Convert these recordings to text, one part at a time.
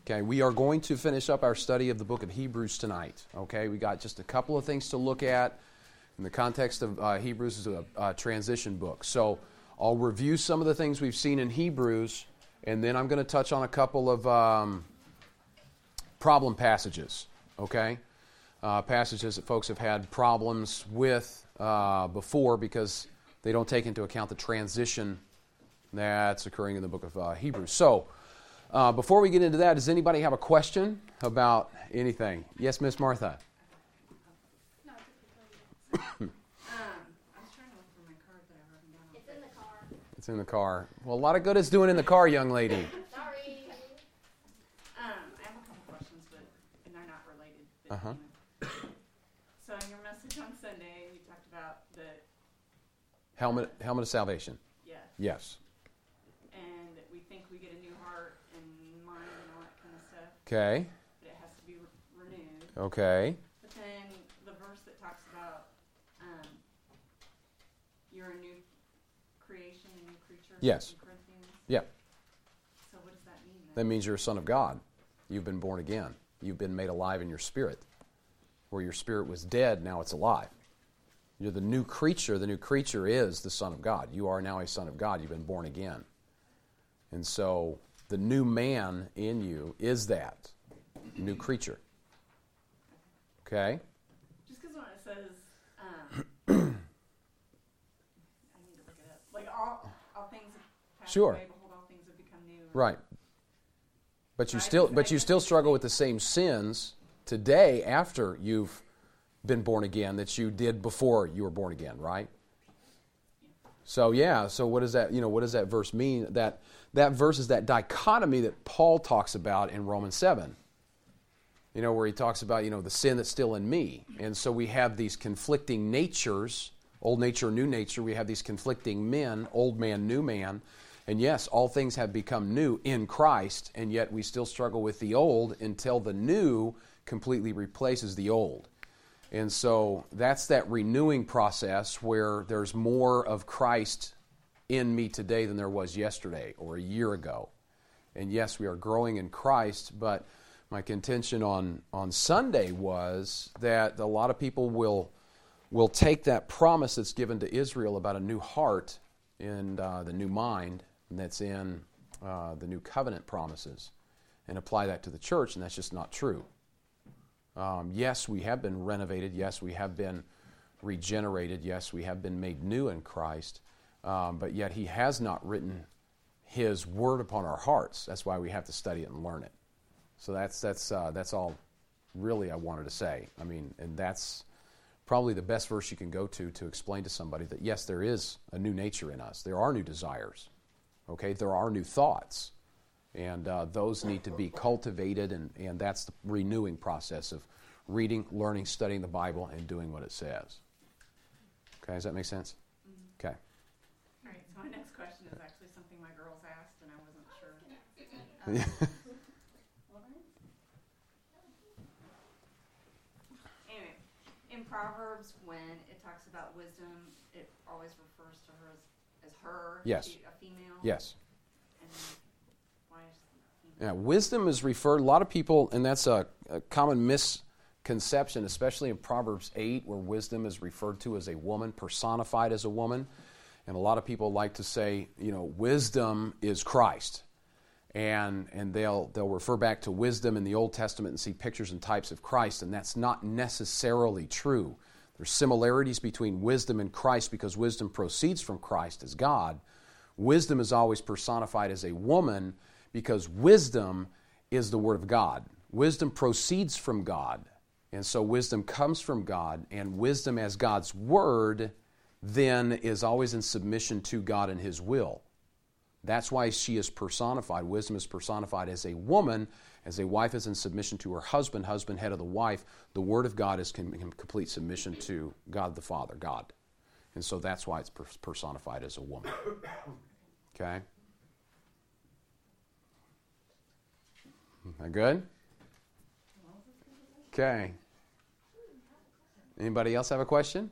Okay, we are going to finish up our study of the book of Hebrews tonight. Okay, we got just a couple of things to look at. In the context of Hebrews is a transition book. So I'll review some of the things we've seen in Hebrews, and then I'm going to touch on a couple of problem passages. Okay, passages that folks have had problems with before because they don't take into account the transition that's occurring in the book of Hebrews. So before we get into that, does anybody have a question about anything? Yes, Miss Martha. I was trying to look for my card that I wrote down. It's in the car. It's in the car. Well, a lot of good it's doing in the car, young lady. Sorry. I have a couple questions, but they're not related. So in your message on Sunday, you talked about the Helmet of salvation. yes, Yes. and that we think we get a new heart and mind and all that kind of stuff, Okay. but it has to be renewed. Okay. But then the verse that talks about you're a new creation, a new creature. Yes. In Corinthians. Yeah. So what does that mean then? That means you're a son of God. You've been born again. You've been made alive in your spirit. Where your spirit was dead, now it's alive. You're the new creature. The new creature is the Son of God. You are now a son of God. You've been born again. And so the new man in you is that new creature. Okay? Just because when it says, I need to look it up. Like all things have passed Sure. away, behold, all things have become new. Right. But you Right. still struggle with the same sins today after you've been born again that you did before you were born again, right? So what does that verse mean? That verse is that dichotomy that Paul talks about in Romans 7. Where he talks about, the sin that's still in me. And so we have these conflicting natures, old nature, new nature. We have these conflicting men, old man, new man. And yes, all things have become new in Christ, and yet we still struggle with the old until the new completely replaces the old. And so that's that renewing process where there's more of Christ in me today than there was yesterday or a year ago. And yes, we are growing in Christ, but my contention on Sunday was that a lot of people will take that promise that's given to Israel about a new heart and the new mind, and that's in the new covenant promises, and apply that to the church, and that's just not true. Yes, we have been renovated. Yes, we have been regenerated. Yes, we have been made new in Christ. But yet He has not written His Word upon our hearts. That's why we have to study it and learn it. So that's all really I wanted to say. I mean, and that's probably the best verse you can go to explain to somebody that, yes, there is a new nature in us. There are new desires. Okay? There are new thoughts. And those need to be cultivated, and that's the renewing process of reading, learning, studying the Bible, and doing what it says. Okay, does that make sense? Mm-hmm. Okay. All right, so my next question is actually something my girls asked, and I wasn't sure. Anyway, in Proverbs, when it talks about wisdom, it always refers to her as her, Yes. a female. Yes. And why is it female? Yeah, wisdom is referred, a lot of people, and that's a common misconception, especially in Proverbs 8, where wisdom is referred to as a woman, personified as a woman. And a lot of people like to say, wisdom is Christ. And they'll refer back to wisdom in the Old Testament and see pictures and types of Christ, and that's not necessarily true. There's similarities between wisdom and Christ because wisdom proceeds from Christ as God. Wisdom is always personified as a woman because wisdom is the Word of God. Wisdom proceeds from God, and so wisdom comes from God, and wisdom as God's Word then is always in submission to God and His will. That's why she is personified. Wisdom is personified as a woman. As a wife is in submission to her husband, husband head of the wife, the Word of God is in complete submission to God the Father, God. And so that's why it's personified as a woman. Okay? That good? Okay. Anybody else have a question?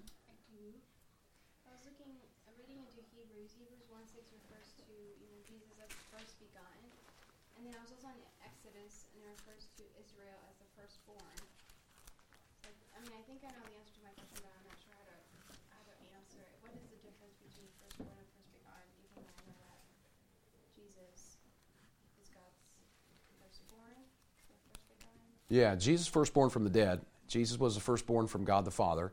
Reading into Hebrews 1:6 refers to Jesus as the first begotten. And then I was also on Exodus, and it refers to Israel as the firstborn. So, I mean, I think I know the answer to my question, but I'm not sure how to answer it. What is the difference between firstborn and first begotten, even though I know that Jesus is God's firstborn or first begotten? Yeah, Jesus firstborn from the dead. Jesus was the firstborn from God the Father.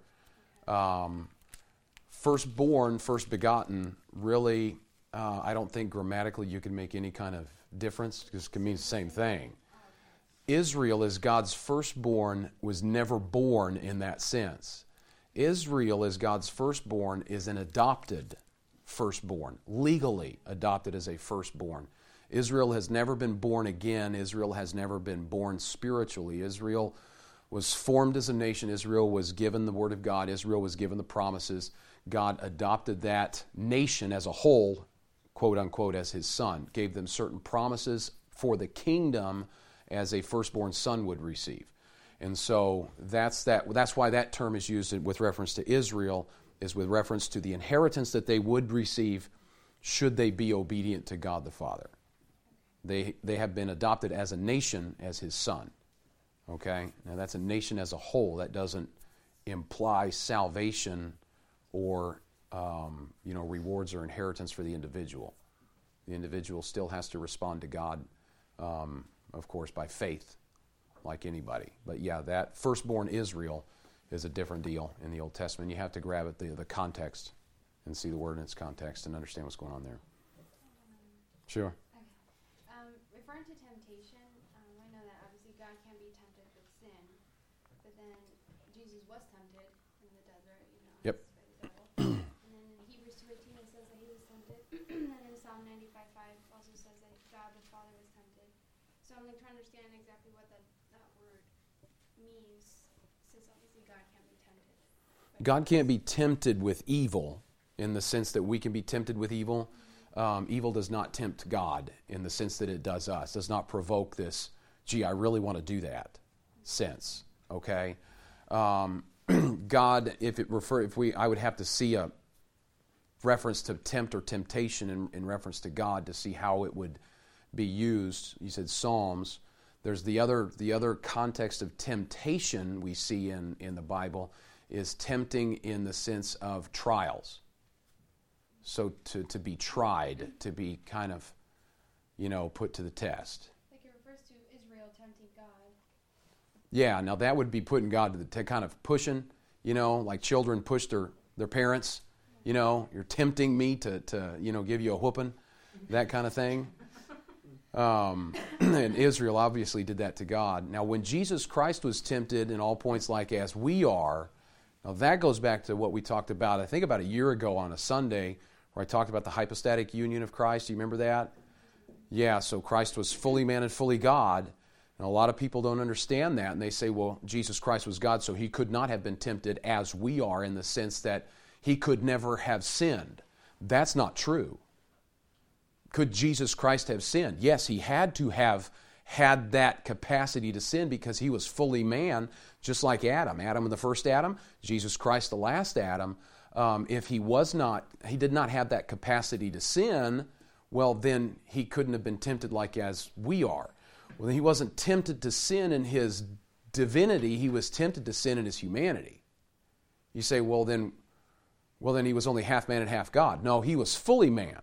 Firstborn, first begotten, really, I don't think grammatically you can make any kind of difference because it can mean the same thing. Israel, as God's firstborn, was never born in that sense. Israel, as God's firstborn, is an adopted firstborn, legally adopted as a firstborn. Israel has never been born again. Israel has never been born spiritually. Israel was formed as a nation. Israel was given the Word of God. Israel was given the promises. God adopted that nation as a whole, quote unquote, as His son, gave them certain promises for the kingdom as a firstborn son would receive. And so that's why that term is used with reference to Israel, is with reference to the inheritance that they would receive should they be obedient to God the Father. They have been adopted as a nation as His son. Okay? Now that's a nation as a whole. That doesn't imply salvation or rewards or inheritance for the individual. The individual still has to respond to God, of course, by faith, like anybody. But yeah, that firstborn Israel is a different deal in the Old Testament. You have to grab at the context and see the word in its context and understand what's going on there. Sure. Referring to temptation, I know that obviously God can be tempted with sin, but then Jesus was tempted in the desert, Yep. by the devil. And then in Hebrews 2:18 it says that He was tempted. And in Psalm 95:5 also says that God the Father was tempted. So I'm trying to understand exactly what that word means, since obviously God can't be tempted. God can't be tempted with evil in the sense that we can be tempted with evil. Evil does not tempt God in the sense that it does us. Does not provoke this, gee, I really want to do that sense. Okay? God, I would have to see a reference to tempt or temptation in reference to God to see how it would be used. You said Psalms. There's the other context of temptation we see in the Bible is tempting in the sense of trials. So to be tried, to be kind of, put to the test. Like it refers to Israel tempting God. Yeah, now that would be putting God to kind of pushing, like children push their parents, you're tempting me to give you a whooping, that kind of thing. And Israel obviously did that to God. Now when Jesus Christ was tempted in all points like as we are, now that goes back to what we talked about, I think about a year ago on a Sunday, where I talked about the hypostatic union of Christ. Do you remember that? Yeah, so Christ was fully man and fully God. And a lot of people don't understand that, and they say, well, Jesus Christ was God, so He could not have been tempted as we are in the sense that He could never have sinned. That's not true. Could Jesus Christ have sinned? Yes, He had to have had that capacity to sin because He was fully man, just like Adam. Adam, the first Adam, Jesus Christ, the last Adam. If He did not have that capacity to sin, well, then He couldn't have been tempted like as we are. Well, He wasn't tempted to sin in His divinity. He was tempted to sin in His humanity. You say, well, then He was only half man and half God. No, He was fully man,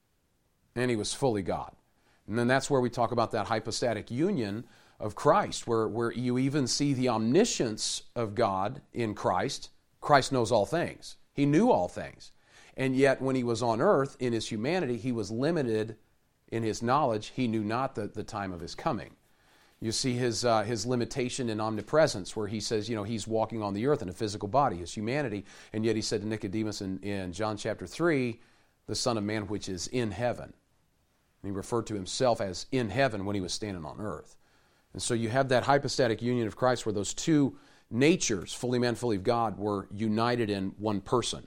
and He was fully God. And then that's where we talk about that hypostatic union of Christ, where you even see the omniscience of God in Christ. Christ knows all things. He knew all things. And yet when He was on earth in His humanity, He was limited in His knowledge. He knew not the time of His coming. You see His limitation in omnipresence, where He says, He's walking on the earth in a physical body, His humanity, and yet He said to Nicodemus in John chapter 3, the Son of Man which is in heaven. And He referred to Himself as in heaven when He was standing on earth. And so you have that hypostatic union of Christ where those two natures, fully man, fully God, were united in one person.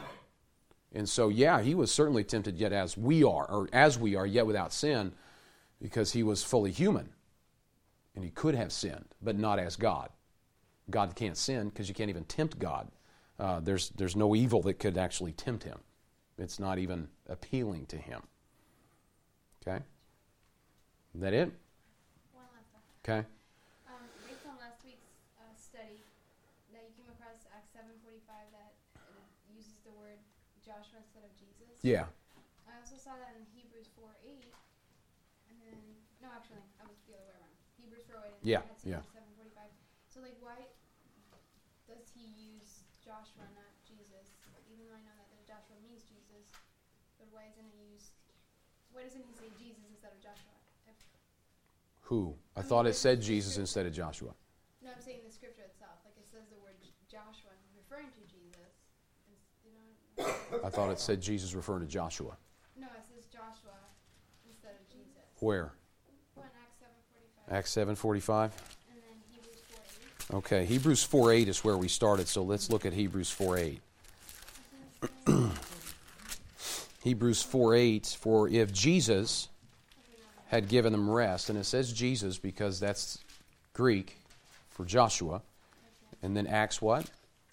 And so, yeah, He was certainly tempted yet as we are, yet without sin, because He was fully human. And He could have sinned, but not as God. God can't sin because you can't even tempt God. There's no evil that could actually tempt Him. It's not even appealing to Him. Okay? Is that it? One last one. Okay? Based on last week's study, that you came across Acts 7:45 that uses the word Joshua instead of Jesus. Yeah. I also saw that in Hebrews 4:8, and then no, actually, I was the other way around. Hebrews 4:8 and Yeah, then yeah. 7:45. So, like, why does he use Joshua, not Jesus? Even though I know that Joshua means Jesus, but why isn't it used? Why doesn't he say Jesus instead of Joshua? Who? I thought it said Jesus instead of Joshua. No, I'm saying the scripture itself. Like, it says the word Joshua referring to Jesus. You know, I thought it said Jesus referring to Joshua. no, it says Joshua instead of Jesus. Where? Well, in Acts 7:45. Acts 7:45? And then Hebrews 4:8. Okay, Hebrews 4:8 is where we started, so let's look at Hebrews 4:8. Hebrews 4:8, for if Jesus had given them rest, and it says Jesus because that's Greek for Joshua, and then Acts what?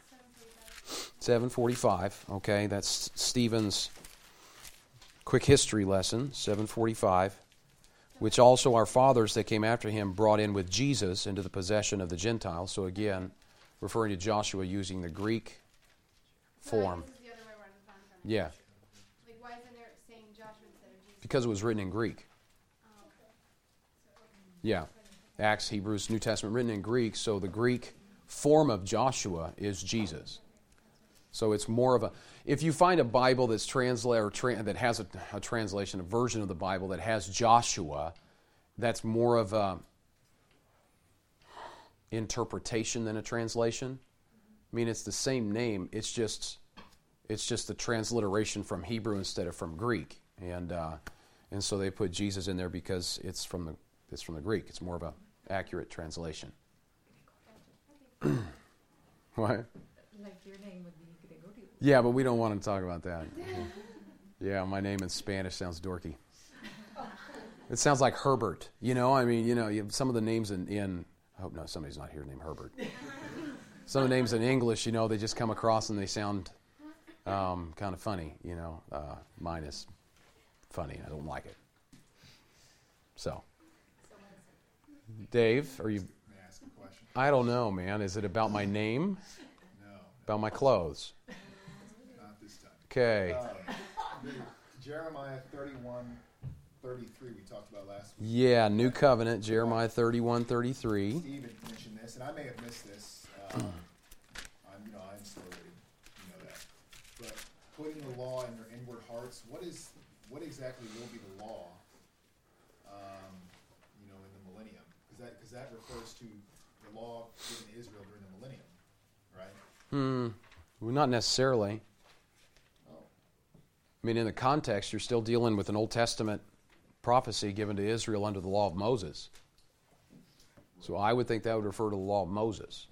7:45. Okay, that's Stephen's quick history lesson, 7:45, which also our fathers that came after him brought in with Jesus into the possession of the Gentiles. So again, referring to Joshua using the Greek form. No, this is the other way around. It's not in front of me. Yeah, Like, why isn't there saying Joshua instead of Jesus? because it was written in Greek. Oh, okay. Yeah, Acts, Hebrews, New Testament written in Greek, so the Greek form of Joshua is Jesus. So it's more of a, if you find a Bible that's that has a translation, a version of the Bible that has Joshua, that's more of a interpretation than a translation. I mean, it's the same name. It's just the transliteration from Hebrew instead of from Greek, and so they put Jesus in there because it's from the Greek. It's more of a accurate translation. What? Like your name would be Gregorio. Yeah, but we don't want to talk about that. Yeah, my name in Spanish sounds dorky. It sounds like Herbert. You have some of the names in I hope no, somebody's not here named Herbert. Some of the names in English, they just come across and they sound kind of funny. Mine is funny. I don't like it. So, Dave, are you? May I ask a question? I don't know, man. Is it about my name? No, About my clothes? not this time. Okay. Jeremiah 31:33 we talked about last week. Yeah, New Covenant, Jeremiah 31:33. Steve had mentioned this, and I may have missed this. I'm slow-witted, you know that. But putting the law in their inward hearts, what exactly will be the law, in the millennium? Because that refers to the law given to Israel during the millennium, right? Well, not necessarily. Oh. I mean, in the context, you're still dealing with an Old Testament prophecy given to Israel under the law of Moses. So I would think that would refer to the law of Moses.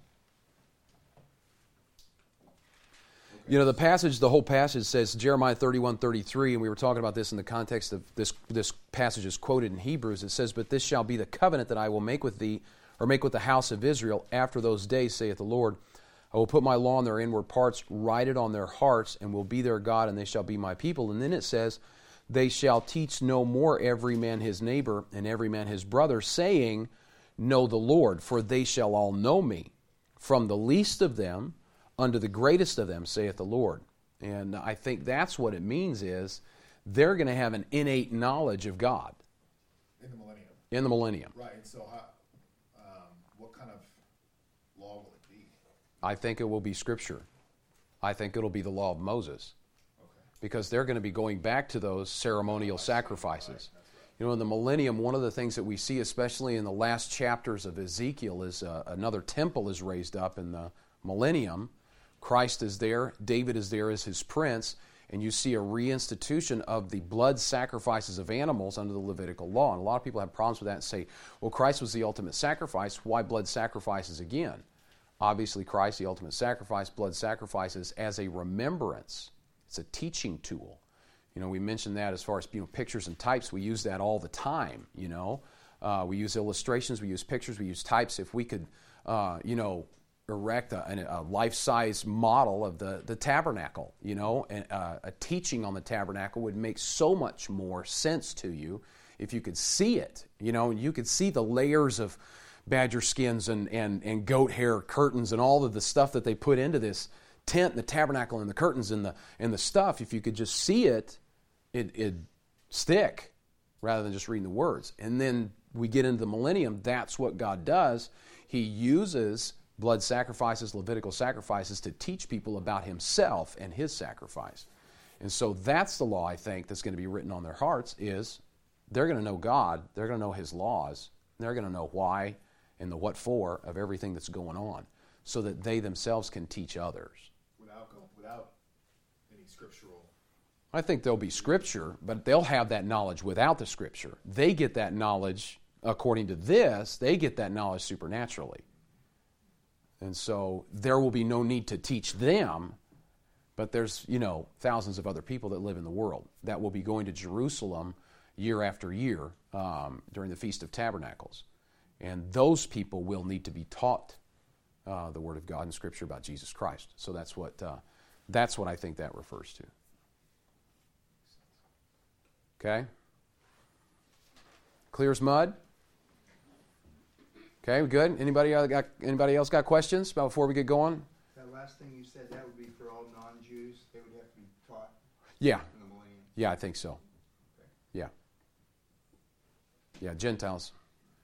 Okay. The whole passage says Jeremiah 31:33, and we were talking about this in the context of this passage is quoted in Hebrews. It says, "But this shall be the covenant that I will make with thee, or make with the house of Israel after those days, saith the Lord. I will put my law in their inward parts, write it on their hearts, and will be their God, and they shall be my people." And then it says, "They shall teach no more every man his neighbor, and every man his brother, saying, Know the Lord, for they shall all know me, from the least of them unto the greatest of them, saith the Lord." And I think that's what it means is they're going to have an innate knowledge of God In the millennium. in the millennium. Right, and so what kind of law will it be? I think it will be Scripture. I think it'll be the law of Moses. Okay. Because they're going to be going back to those ceremonial sacrifices. Right, that's right. In the millennium, one of the things that we see, especially in the last chapters of Ezekiel, is another temple is raised up in the millennium. Christ is there. David is there as his prince. And you see a reinstitution of the blood sacrifices of animals under the Levitical law. And a lot of people have problems with that and say, well, Christ was the ultimate sacrifice. Why blood sacrifices again? Obviously, Christ, the ultimate sacrifice, blood sacrifices as a remembrance. It's a teaching tool. We mentioned that as far as pictures and types. We use that all the time. We use illustrations, we use pictures, we use types. If we could, erect a life-size model of the tabernacle, and a teaching on the tabernacle would make so much more sense to you if you could see it. You could see the layers of badger skins and goat hair curtains and all of the stuff that they put into this tent, and the tabernacle, and the curtains, and the stuff, if you could just see it, it'd stick rather than just reading the words. And then we get into the millennium. That's what God does. He uses blood sacrifices, Levitical sacrifices, to teach people about Himself and His sacrifice. And so that's the law, I think, that's going to be written on their hearts, is they're going to know God, they're going to know His laws, and they're going to know why and the what for of everything that's going on, so that they themselves can teach others. Without any scriptural. I think there'll be Scripture, but they'll have that knowledge without the Scripture. They get that knowledge, according to this, they get that knowledge supernaturally. And so there will be no need to teach them, but there's, thousands of other people that live in the world that will be going to Jerusalem year after year during the Feast of Tabernacles. And those people will need to be taught the Word of God and Scripture about Jesus Christ. So that's what I think that refers to. Okay? Clear as mud? Okay, we good? Anybody else got questions about before we get going? That last thing you said, that would be for all non-Jews? They would have to be taught Yeah. in the millennium? Yeah, I think so. Okay. Yeah. Yeah, Gentiles.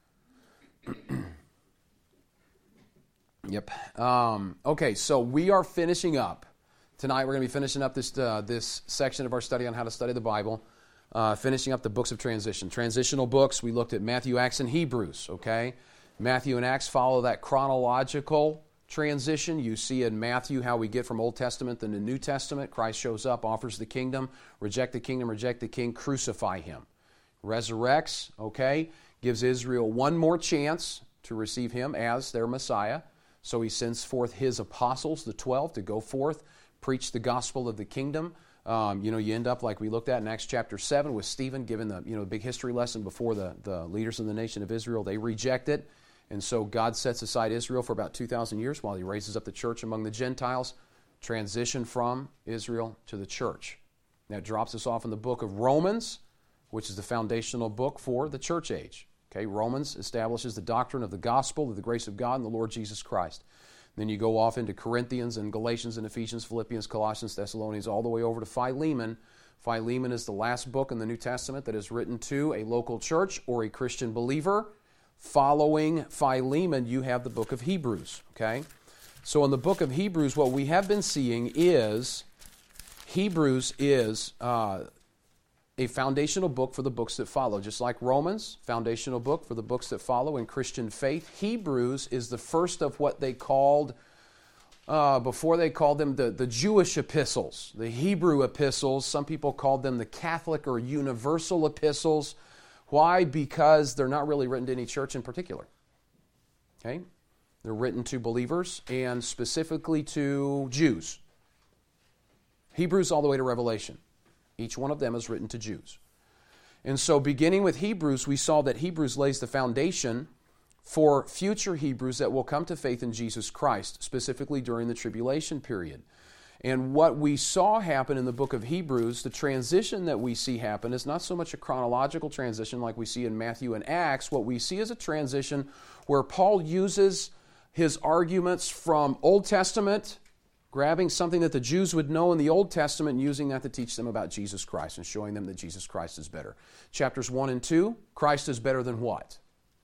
Yep. Okay, so we are finishing up. Tonight we're going to be finishing up this section of our study on how to study the Bible. Finishing up the books of transition. Transitional books, we looked at Matthew, Acts, and Hebrews, okay? Matthew and Acts follow that chronological transition. You see in Matthew how we get from Old Testament to the New Testament. Christ shows up, offers the kingdom, reject the kingdom, reject the king, crucify Him. Resurrects, okay? Gives Israel one more chance to receive Him as their Messiah. So He sends forth His apostles, the 12, to go forth, preach the gospel of the kingdom. You end up like we looked at in Acts chapter 7 with Stephen giving the big history lesson before the leaders of the nation of Israel. They reject it. And so God sets aside Israel for about 2,000 years while He raises up the church among the Gentiles. Transition from Israel to the church. That drops us off in the book of Romans, which is the foundational book for the church age. Okay, Romans establishes the doctrine of the gospel, of the grace of God and the Lord Jesus Christ. Then you go off into Corinthians and Galatians and Ephesians, Philippians, Colossians, Thessalonians, all the way over to Philemon. Philemon is the last book in the New Testament that is written to a local church or a Christian believer. Following Philemon, you have the book of Hebrews. Okay? So in the book of Hebrews, what we have been seeing is Hebrews is a foundational book for the books that follow. Just like Romans, foundational book for the books that follow in Christian faith. Hebrews is the first of what they called, before they called them the Jewish epistles, the Hebrew epistles. Some people called them the Catholic or universal epistles. Why? Because they're not really written to any church in particular. Okay? They're written to believers and specifically to Jews. Hebrews all the way to Revelation. Each one of them is written to Jews. And so beginning with Hebrews, we saw that Hebrews lays the foundation for future Hebrews that will come to faith in Jesus Christ, specifically during the tribulation period. And what we saw happen in the book of Hebrews, the transition that we see happen is not so much a chronological transition like we see in Matthew and Acts. What we see is a transition where Paul uses his arguments from Old Testament, grabbing something that the Jews would know in the Old Testament and using that to teach them about Jesus Christ and showing them that Jesus Christ is better. Chapters 1 and 2, Christ is better than what?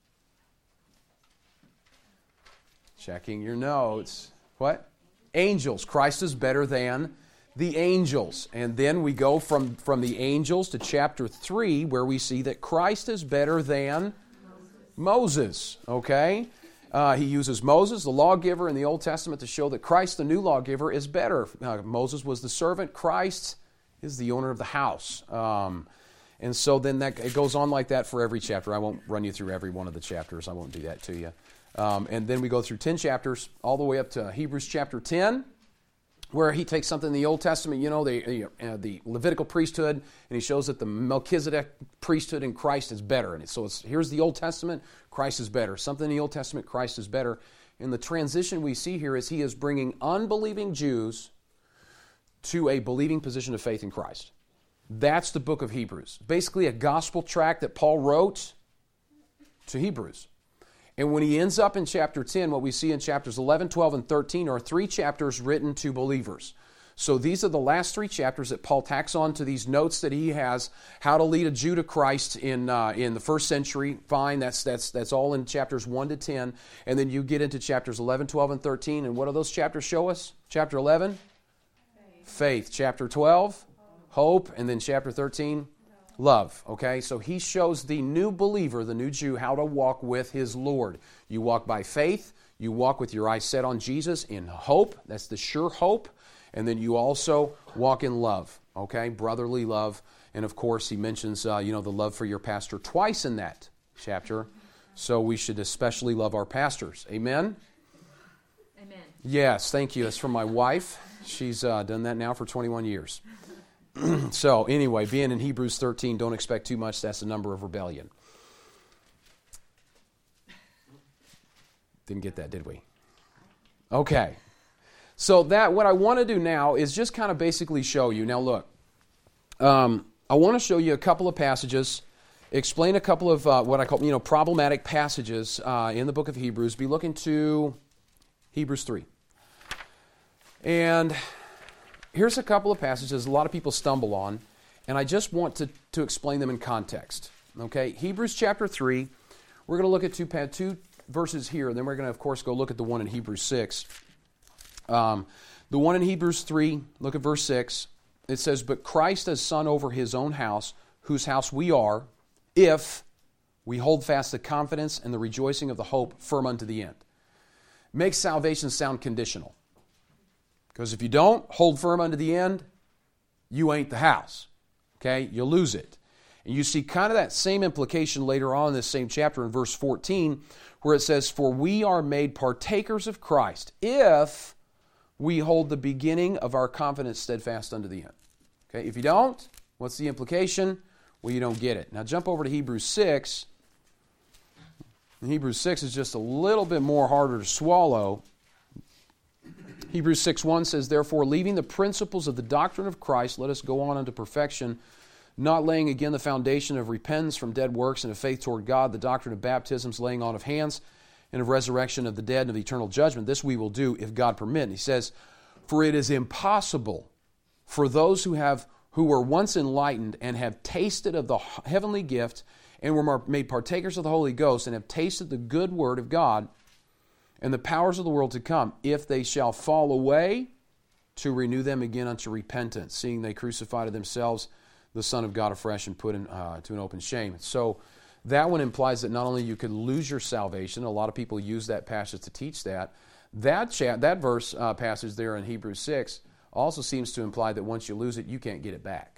Checking your notes. What? Angels. Christ is better than the angels. And then we go from the angels to chapter 3 where we see that Christ is better than Moses. Okay? He uses Moses, the lawgiver in the Old Testament, to show that Christ, the new lawgiver, is better. Moses was the servant. Christ is the owner of the house. And so then it goes on like that for every chapter. I won't run you through every one of the chapters. I won't do that to you. And then we go through 10 chapters all the way up to Hebrews chapter 10, where he takes something in the Old Testament, the Levitical priesthood, and he shows that the Melchizedek priesthood in Christ is better. And so here's the Old Testament, Christ is better. Something in the Old Testament, Christ is better. And the transition we see here is he is bringing unbelieving Jews to a believing position of faith in Christ. That's the book of Hebrews. Basically a gospel tract that Paul wrote to Hebrews. And when he ends up in chapter 10, what we see in chapters 11, 12, and 13 are 3 chapters written to believers. So these are the last 3 chapters that Paul tacks on to these notes that he has, how to lead a Jew to Christ in the first century. Fine, that's all in chapters 1 to 10. And then you get into chapters 11, 12, and 13. And what do those chapters show us? Chapter 11? Faith. Chapter 12? Hope. And then chapter 13? Love. Okay, so he shows the new believer, the new Jew, how to walk with his Lord. You walk by faith. You walk with your eyes set on Jesus in hope. That's the sure hope. And then you also walk in love, okay? Brotherly love. And of course, he mentions, the love for your pastor twice in that chapter. So we should especially love our pastors. Amen? Amen. Yes, thank you. That's from my wife. She's done that now for 21 years. So anyway, being in Hebrews 13, don't expect too much. That's the number of rebellion. Didn't get that, did we? Okay. So what I want to do now is just kind of basically show you. Now look, I want to show you a couple of passages, explain a couple of what I call problematic passages in the book of Hebrews. Be looking to Hebrews 3. And here's a couple of passages a lot of people stumble on, and I just want to explain them in context. Okay, Hebrews chapter 3, we're going to look at two verses here, and then we're going to, of course, go look at the one in Hebrews 6. The one in Hebrews 3, look at verse 6. It says, "But Christ as son over his own house, whose house we are, if we hold fast the confidence and the rejoicing of the hope firm unto the end." Makes salvation sound conditional. Because if you don't hold firm unto the end, you ain't the house. Okay? You'll lose it. And you see kind of that same implication later on in this same chapter in verse 14, where it says, "For we are made partakers of Christ, if we hold the beginning of our confidence steadfast unto the end." Okay? If you don't, what's the implication? Well, you don't get it. Now jump over to Hebrews 6. And Hebrews 6 is just a little bit more harder to swallow. Hebrews 6:1 says, "Therefore, leaving the principles of the doctrine of Christ, let us go on unto perfection, not laying again the foundation of repentance from dead works and of faith toward God, the doctrine of baptisms, laying on of hands, and of resurrection of the dead and of eternal judgment. This we will do if God permit." And he says, "For it is impossible for those who were once enlightened and have tasted of the heavenly gift and were made partakers of the Holy Ghost and have tasted the good word of God and the powers of the world to come, if they shall fall away, to renew them again unto repentance, seeing they crucify to themselves the Son of God afresh and put to an open shame." So that one implies that not only you could lose your salvation, a lot of people use that passage to teach that. That verse passage there in Hebrews 6 also seems to imply that once you lose it, you can't get it back.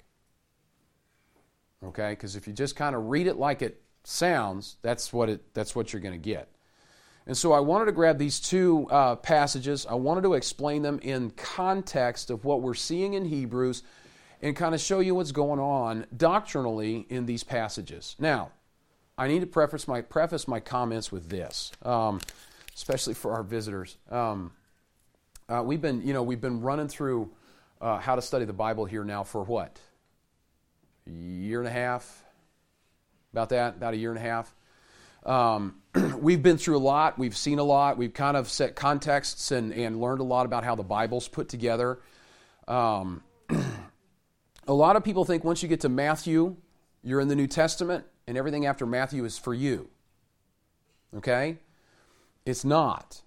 Okay? Because if you just kind of read it like it sounds, that's what you're going to get. And so I wanted to grab these two passages. I wanted to explain them in context of what we're seeing in Hebrews and kind of show you what's going on doctrinally in these passages. Now, I need to preface my comments with this, especially for our visitors. We've been running through how to study the Bible here now for what? A year and a half? About a year and a half. We've been through a lot. We've seen a lot. We've kind of set contexts and learned a lot about how the Bible's put together. A lot of people think once you get to Matthew, you're in the New Testament, and everything after Matthew is for you. Okay? It's not.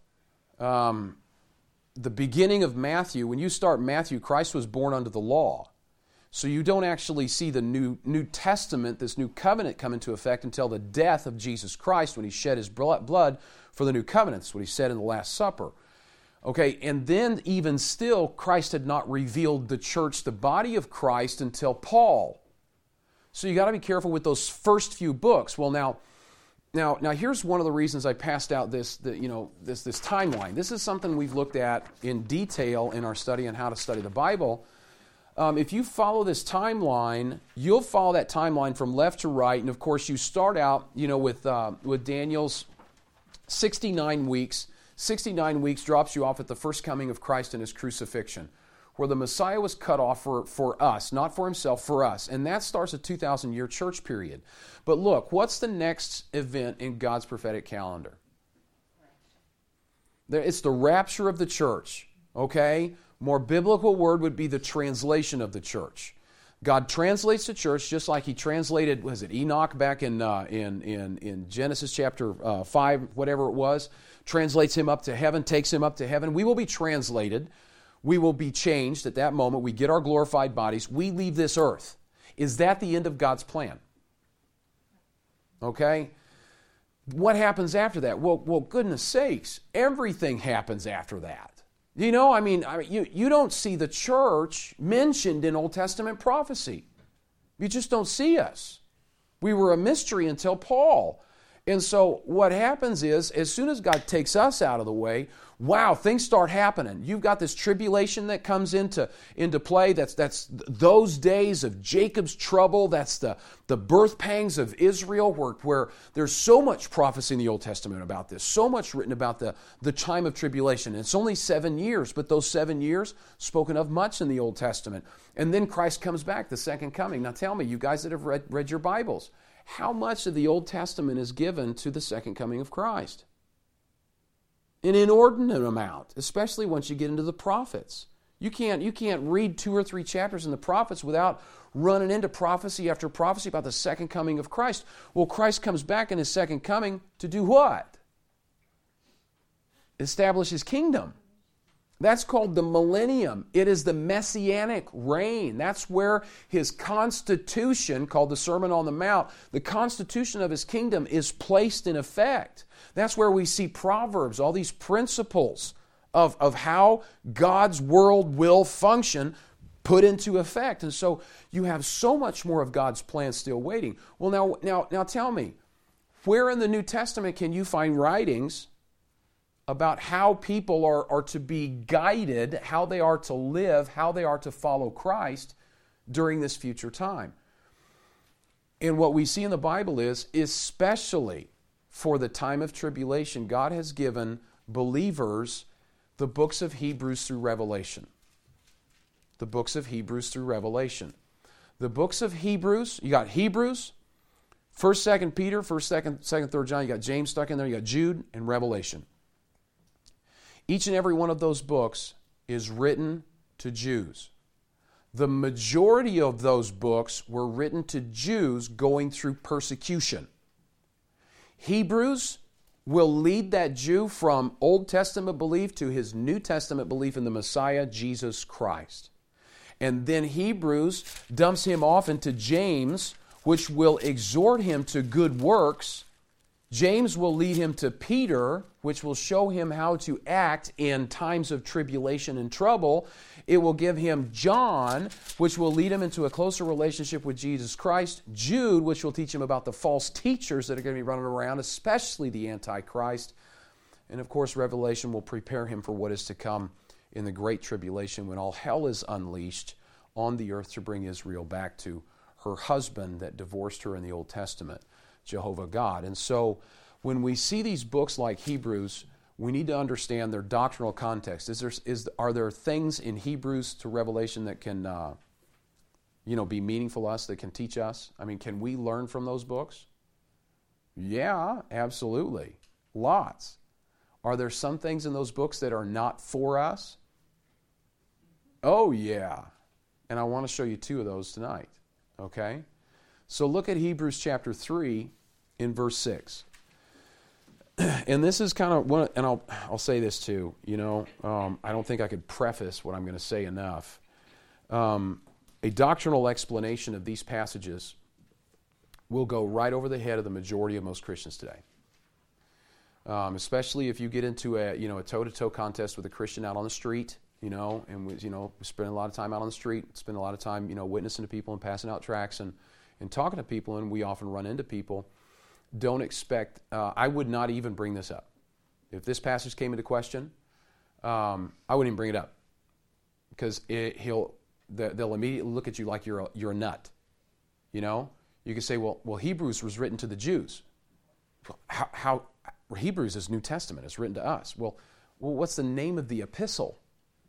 The beginning of Matthew, when you start Matthew, Christ was born under the law. So you don't actually see the New Testament, this new covenant, come into effect until the death of Jesus Christ when he shed his blood for the new covenant. That's what he said in the Last Supper. Okay, and then even still, Christ had not revealed the church, the body of Christ, until Paul. So you got to be careful with those first few books. Well, now here's one of the reasons I passed out this timeline. This is something we've looked at in detail in our study on how to study the Bible. If you follow this timeline, you'll follow that timeline from left to right, and of course you start out, with Daniel's 69 weeks. 69 weeks drops you off at the first coming of Christ and his crucifixion, where the Messiah was cut off for us, not for himself, for us. And that starts a 2,000-year church period. But look, what's the next event in God's prophetic calendar? It's the rapture of the church, okay? More biblical word would be the translation of the church. God translates the church just like He translated, was it Enoch back in Genesis chapter 5, whatever it was, translates him up to heaven, takes him up to heaven. We will be translated. We will be changed at that moment. We get our glorified bodies. We leave this earth. Is that the end of God's plan? Okay? What happens after that? Well, goodness sakes, everything happens after that. You know, you don't see the church mentioned in Old Testament prophecy. You just don't see us. We were a mystery until Paul. And so what happens is, as soon as God takes us out of the way, wow, things start happening. You've got this tribulation that comes into play. That's those days of Jacob's trouble. That's the birth pangs of Israel, where there's so much prophecy in the Old Testament about this, so much written about the time of tribulation. And it's only 7 years, but those 7 years spoken of much in the Old Testament. And then Christ comes back, the second coming. Now tell me, you guys that have read your Bibles, how much of the Old Testament is given to the second coming of Christ? An inordinate amount, especially once you get into the prophets. You can't read 2 or 3 chapters in the prophets without running into prophecy after prophecy about the second coming of Christ. Well, Christ comes back in His second coming to do what? Establish His kingdom. That's called the millennium. It is the messianic reign. That's where His constitution, called the Sermon on the Mount, the constitution of His kingdom is placed in effect. That's where we see Proverbs, all these principles of how God's world will function put into effect. And so you have so much more of God's plan still waiting. Well, now tell me, where in the New Testament can you find writings about how people are to be guided, how they are to live, how they are to follow Christ during this future time? And what we see in the Bible is, especially for the time of tribulation, God has given believers the books of Hebrews through Revelation. The books of Hebrews through Revelation. The books of Hebrews, you got Hebrews, 1st, 2nd Peter, 1st, 2nd, 3rd John, you got James stuck in there, you got Jude, and Revelation. Each and every one of those books is written to Jews. The majority of those books were written to Jews going through persecution. Hebrews will lead that Jew from Old Testament belief to his New Testament belief in the Messiah, Jesus Christ. And then Hebrews dumps him off into James, which will exhort him to good works. James will lead him to Peter, which will show him how to act in times of tribulation and trouble. It will give him John, which will lead him into a closer relationship with Jesus Christ. Jude, which will teach him about the false teachers that are going to be running around, especially the Antichrist. And of course, Revelation will prepare him for what is to come in the Great Tribulation when all hell is unleashed on the earth to bring Israel back to her husband that divorced her in the Old Testament, Jehovah God. And so when we see these books like Hebrews, we need to understand their doctrinal context. Are there things in Hebrews to Revelation that can be meaningful to us, that can teach us? I mean, can we learn from those books? Yeah, absolutely. Lots. Are there some things in those books that are not for us? Oh, yeah. And I want to show you 2 of those tonight. Okay? So look at Hebrews chapter 3 in verse 6. And this is kind of one, and I'll say this too, I don't think I could preface what I'm going to say enough. A doctrinal explanation of these passages will go right over the head of the majority of most Christians today. Especially if you get into a toe-to-toe contest with a Christian out on the street, and we spend a lot of time out on the street, spend a lot of time, witnessing to people and passing out tracts and talking to people, and we often run into people. Don't expect, I would not even bring this up. If this passage came into question, I wouldn't even bring it up. Because they'll immediately look at you like you're a nut. You can say, well, Hebrews was written to the Jews. How Hebrews is New Testament, it's written to us. Well, what's the name of the epistle?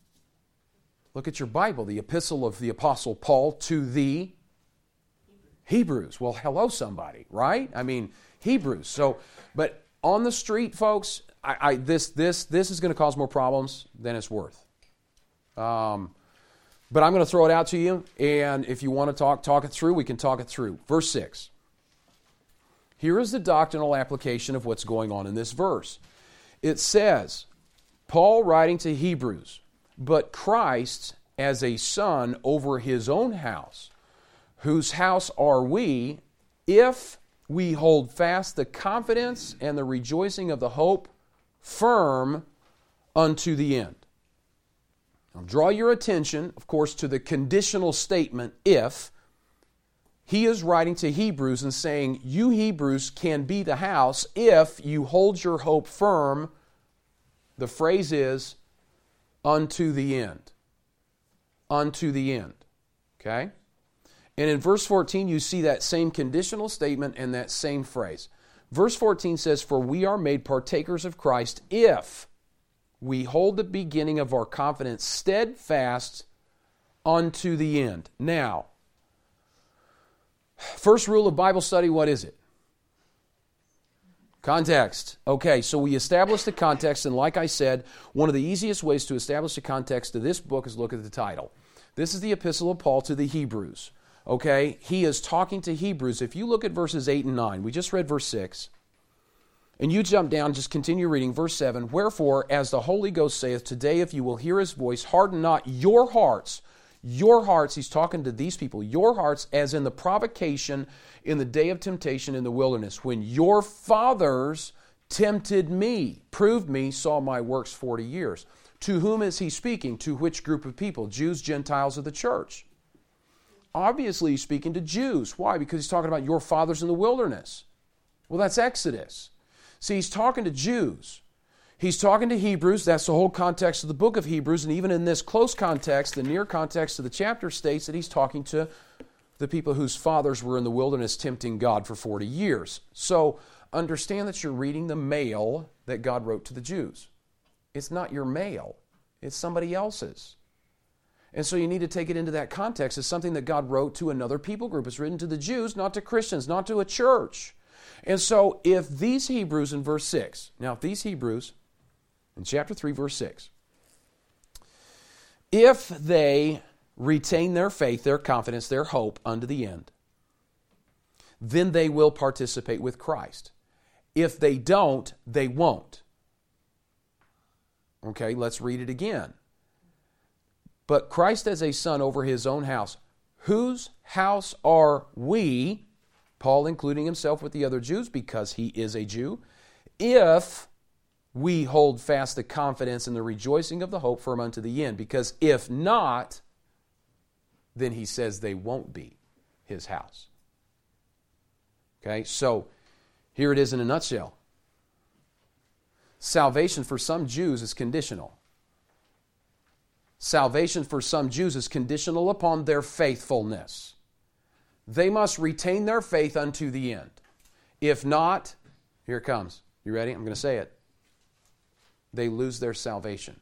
Look at your Bible, the epistle of the Apostle Paul to the Hebrews. Well, hello somebody, right? I mean, Hebrews. So, but on the street, folks, this is going to cause more problems than it's worth. But I'm going to throw it out to you, and if you want to talk it through, we can talk it through. Verse 6. Here is the doctrinal application of what's going on in this verse. It says, Paul writing to Hebrews, but Christ as a son over his own house, whose house are we, if we hold fast the confidence and the rejoicing of the hope firm unto the end. Now, draw your attention, of course, to the conditional statement, if. He is writing to Hebrews and saying, you Hebrews can be the house if you hold your hope firm. The phrase is, unto the end. Unto the end. Okay? And in verse 14, you see that same conditional statement and that same phrase. Verse 14 says, for we are made partakers of Christ if we hold the beginning of our confidence steadfast unto the end. Now, first rule of Bible study, what is it? Context. Okay, so we establish the context, and like I said, one of the easiest ways to establish the context of this book is look at the title. This is the Epistle of Paul to the Hebrews. Okay, he is talking to Hebrews. If you look at verses 8 and 9, we just read verse 6, and you jump down, just continue reading verse 7. Wherefore, as the Holy Ghost saith, today if you will hear his voice, harden not your hearts. Your hearts, he's talking to these people, your hearts as in the provocation in the day of temptation in the wilderness, when your fathers tempted me, proved me, saw my works 40 years. To whom is he speaking? To which group of people? Jews, Gentiles, of the church. Obviously, he's speaking to Jews. Why? Because he's talking about your fathers in the wilderness. Well, that's Exodus. See, he's talking to Jews. He's talking to Hebrews. That's the whole context of the book of Hebrews. And even in this close context, the near context of the chapter states that he's talking to the people whose fathers were in the wilderness tempting God for 40 years. So understand that you're reading the mail that God wrote to the Jews. It's not your mail. It's somebody else's. And so you need to take it into that context as something that God wrote to another people group. It's written to the Jews, not to Christians, not to a church. And so if these Hebrews in verse 6, now if these Hebrews in chapter 3, verse 6, if they retain their faith, their confidence, their hope unto the end, then they will participate with Christ. If they don't, they won't. Okay, let's read it again. But Christ as a son over his own house, whose house are we, Paul including himself with the other Jews because he is a Jew, if we hold fast the confidence and the rejoicing of the hope firm unto the end. Because if not, then he says they won't be his house. Okay, so here it is in a nutshell. Salvation for some Jews is conditional. Salvation for some Jews is conditional upon their faithfulness. They must retain their faith unto the end. If not, here it comes. You ready? I'm going to say it. They lose their salvation.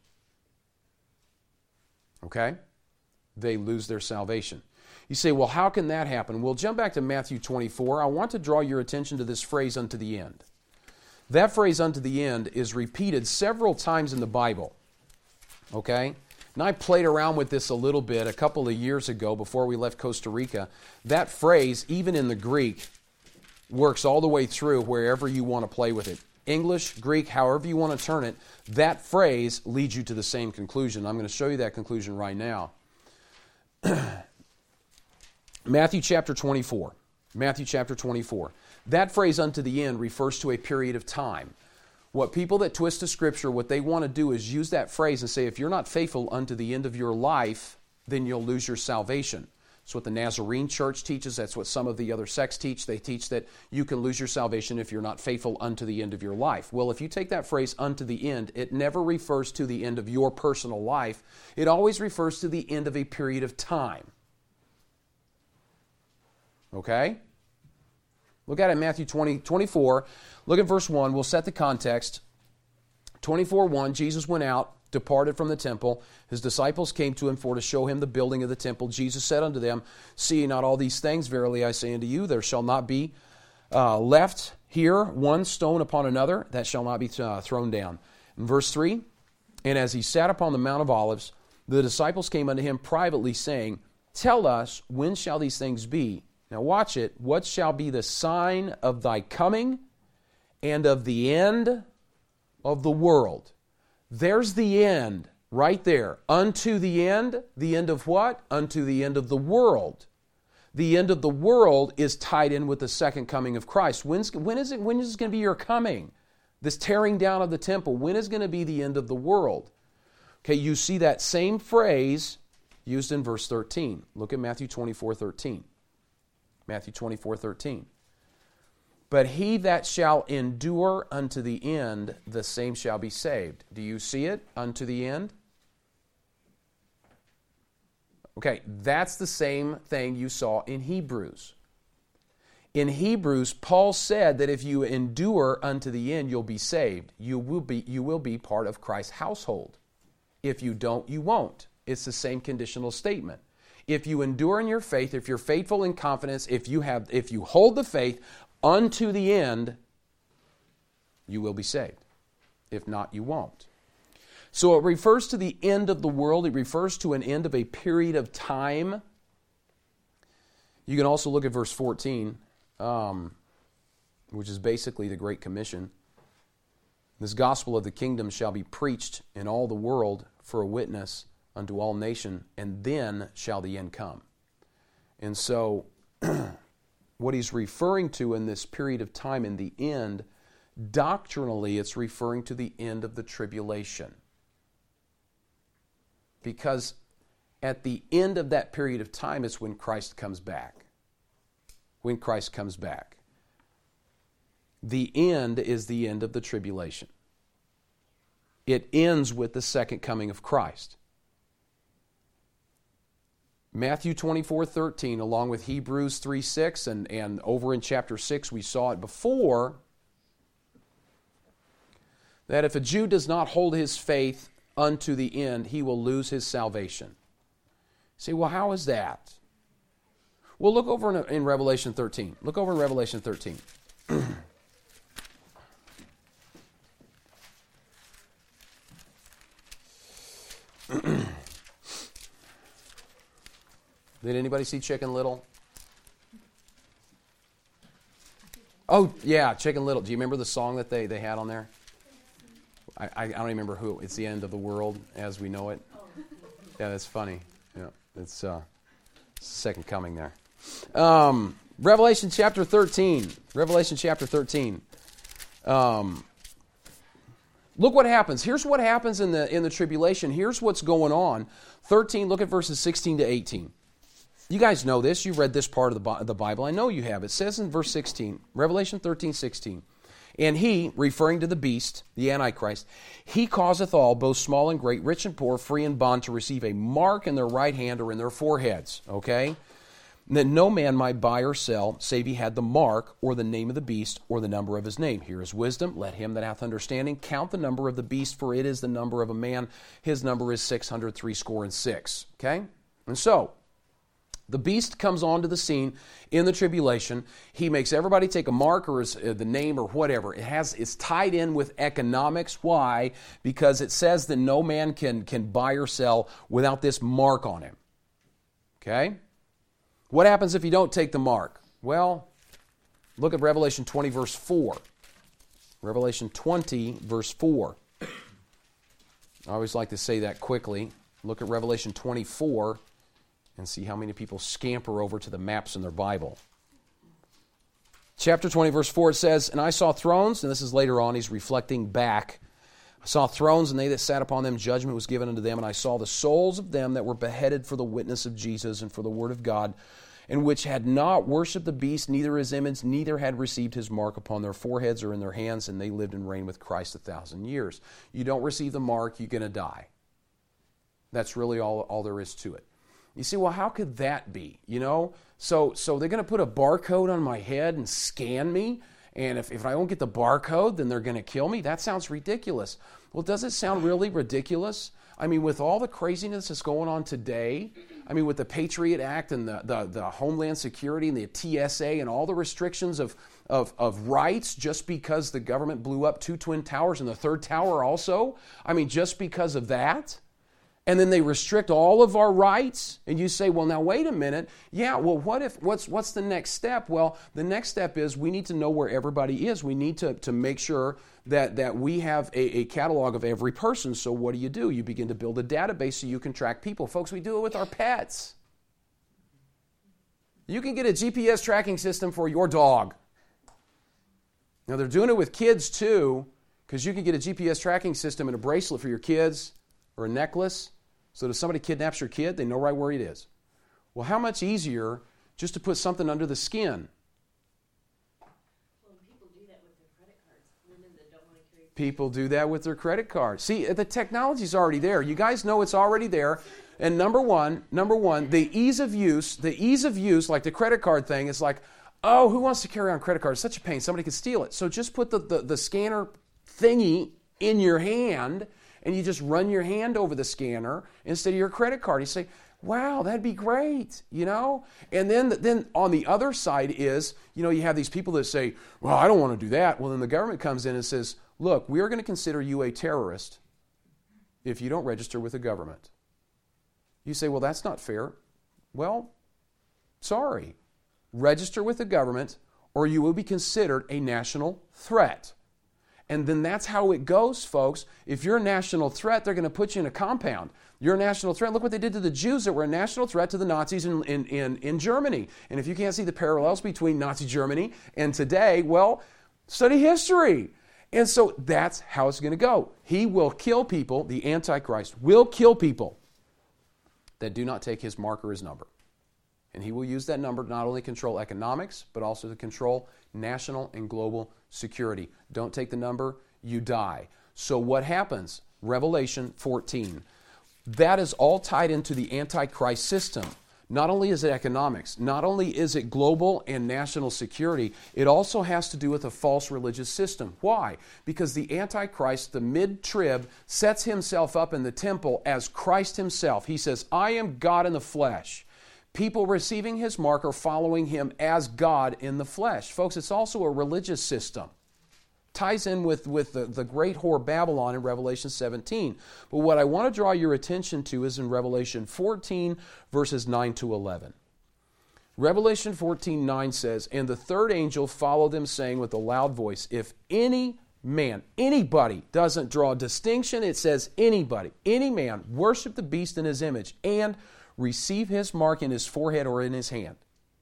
Okay? They lose their salvation. You say, well, how can that happen? Well, jump back to Matthew 24. I want to draw your attention to this phrase, unto the end. That phrase, unto the end, is repeated several times in the Bible. Okay? And I played around with this a little bit a couple of years ago before we left Costa Rica. That phrase, even in the Greek, works all the way through wherever you want to play with it. English, Greek, however you want to turn it, that phrase leads you to the same conclusion. I'm going to show you that conclusion right now. Matthew chapter 24. Matthew chapter 24. That phrase, unto the end, refers to a period of time. What people that twist the Scripture, what they want to do is use that phrase and say, if you're not faithful unto the end of your life, then you'll lose your salvation. That's what the Nazarene church teaches. That's what some of the other sects teach. They teach that you can lose your salvation if you're not faithful unto the end of your life. Well, if you take that phrase, unto the end, it never refers to the end of your personal life. It always refers to the end of a period of time. Okay? Look at it in Matthew 24. Look at verse 1. We'll set the context. 24:1, Jesus went out, departed from the temple. His disciples came to him for to show him the building of the temple. Jesus said unto them, see ye not all these things? Verily I say unto you, there shall not be left Here, one stone upon another, that shall not be thrown down. In verse 3, and as he sat upon the Mount of Olives, the disciples came unto him privately, saying, Tell us, when shall these things be? Now watch it. What shall be the sign of thy coming and of the end of the world? There's the end right there. Unto the end of what? Unto the end of the world. The end of the world is tied in with the second coming of Christ. When is going to be your coming? This tearing down of the temple. When is going to be the end of the world? Okay, you see that same phrase used in verse 13. Look at Matthew 24:13. Matthew 24:13. But he that shall endure unto the end, the same shall be saved. Do you see it? Unto the end? Okay, that's the same thing you saw in Hebrews. In Hebrews, Paul said that if you endure unto the end, you'll be saved. You will be part of Christ's household. If you don't, you won't. It's the same conditional statement. If you endure in your faith, if you're faithful in confidence, if you hold the faith unto the end, you will be saved. If not, you won't. So it refers to the end of the world. It refers to an end of a period of time. You can also look at verse 14, which is basically the Great Commission. This gospel of the kingdom shall be preached in all the world for a witness unto all nations, and then shall the end come. And so what he's referring to in this period of time, in the end, doctrinally it's referring to the end of the tribulation. Because at the end of that period of time is when Christ comes back. When Christ comes back. The end is the end of the tribulation. It ends with the second coming of Christ. Matthew 24:13, along with Hebrews 3:6, and over in chapter 6 we saw it before, that if a Jew does not hold his faith unto the end, he will lose his salvation. Say, well, how is that? Well, look over in Revelation 13. Look over in Revelation 13. Did anybody see Chicken Little? Oh, yeah, Chicken Little. Do you remember the song that they had on there? I don't even remember who. It's the end of the world as we know it. Yeah, that's funny. Yeah, it's second coming there. Revelation chapter 13. Revelation chapter 13. Look what happens. Here's what happens in the tribulation. Here's what's going on. 13, look at verses 16 to 18. You guys know this. You read this part of the Bible. I know you have. It says in verse 16, Revelation 13:16, and he, referring to the beast, the Antichrist, he causeth all, both small and great, rich and poor, free and bond, to receive a mark in their right hand or in their foreheads. Okay? And that no man might buy or sell, save he had the mark, or the name of the beast, or the number of his name. Here is wisdom. Let him that hath understanding count the number of the beast, for it is the number of a man. His number is 666. Okay? And so, the beast comes onto the scene in the tribulation. He makes everybody take a mark or the name or whatever. It's tied in with economics. Why? Because it says that no man can buy or sell without this mark on him. Okay? What happens if you don't take the mark? Well, look at Revelation 20, verse 4. Revelation 20, verse 4. I always like to say that quickly. Look at Revelation 24 and see how many people scamper over to the maps in their Bible. Chapter 20, verse 4, it says, and I saw thrones, and this is later on, he's reflecting back. I saw thrones, and they that sat upon them, judgment was given unto them, and I saw the souls of them that were beheaded for the witness of Jesus and for the word of God, and which had not worshipped the beast, neither his image, neither had received his mark upon their foreheads or in their hands, and they lived and reigned with Christ 1,000 years. You don't receive the mark, you're going to die. That's really all there is to it. You see, well, how could that be? You know, so they're going to put a barcode on my head and scan me, and if I don't get the barcode, then they're going to kill me? That sounds ridiculous. Well, does it sound really ridiculous? I mean, with all the craziness that's going on today, I mean, with the Patriot Act and the Homeland Security and the TSA and all the restrictions of rights just because the government blew up 2 Twin Towers and the third tower also. I mean, just because of that. And then they restrict all of our rights, and you say, well, now wait a minute. Yeah, well, what's the next step? Well, the next step is we need to know where everybody is. We need to make sure that we have a catalog of every person. So what do? You begin to build a database so you can track people. Folks, we do it with our pets. You can get a GPS tracking system for your dog. Now, they're doing it with kids too, because you can get a GPS tracking system and a bracelet for your kids or a necklace. So that if somebody kidnaps your kid, they know right where it is. Well, how much easier just to put something under the skin? Well, people do that with their credit cards. Women that don't want to carry. People do that with their credit cards. See, the technology's already there. You guys know it's already there. And number one, the ease of use, like the credit card thing, is like, oh, who wants to carry on credit cards? Such a pain. Somebody could steal it. So just put the scanner thingy in your hand, and you just run your hand over the scanner instead of your credit card. You say, wow, that'd be great, you know? And then on the other side is, you know, you have these people that say, well, I don't want to do that. Well, then the government comes in and says, look, we are going to consider you a terrorist if you don't register with the government. You say, well, that's not fair. Well, sorry. Register with the government or you will be considered a national threat. And then that's how it goes, folks. If you're a national threat, they're going to put you in a compound. You're a national threat. Look what they did to the Jews that were a national threat to the Nazis in Germany. And if you can't see the parallels between Nazi Germany and today, well, study history. And so that's how it's going to go. He will kill people, the Antichrist will kill people that do not take his mark or his number. And he will use that number to not only control economics, but also to control national and global security. Don't take the number, you die. So what happens? Revelation 14. That is all tied into the Antichrist system. Not only is it economics, not only is it global and national security, it also has to do with a false religious system. Why? Because the Antichrist, the mid-trib, sets himself up in the temple as Christ himself. He says, I am God in the flesh. People receiving his mark are following him as God in the flesh. Folks, it's also a religious system. Ties in with the great whore Babylon in Revelation 17. But what I want to draw your attention to is in Revelation 14, verses 9 to 11. Revelation 14:9 says, and the third angel followed them, saying with a loud voice, if any man, anybody, doesn't draw distinction, it says anybody, any man, worship the beast in his image, and receive his mark in his forehead or in his hand,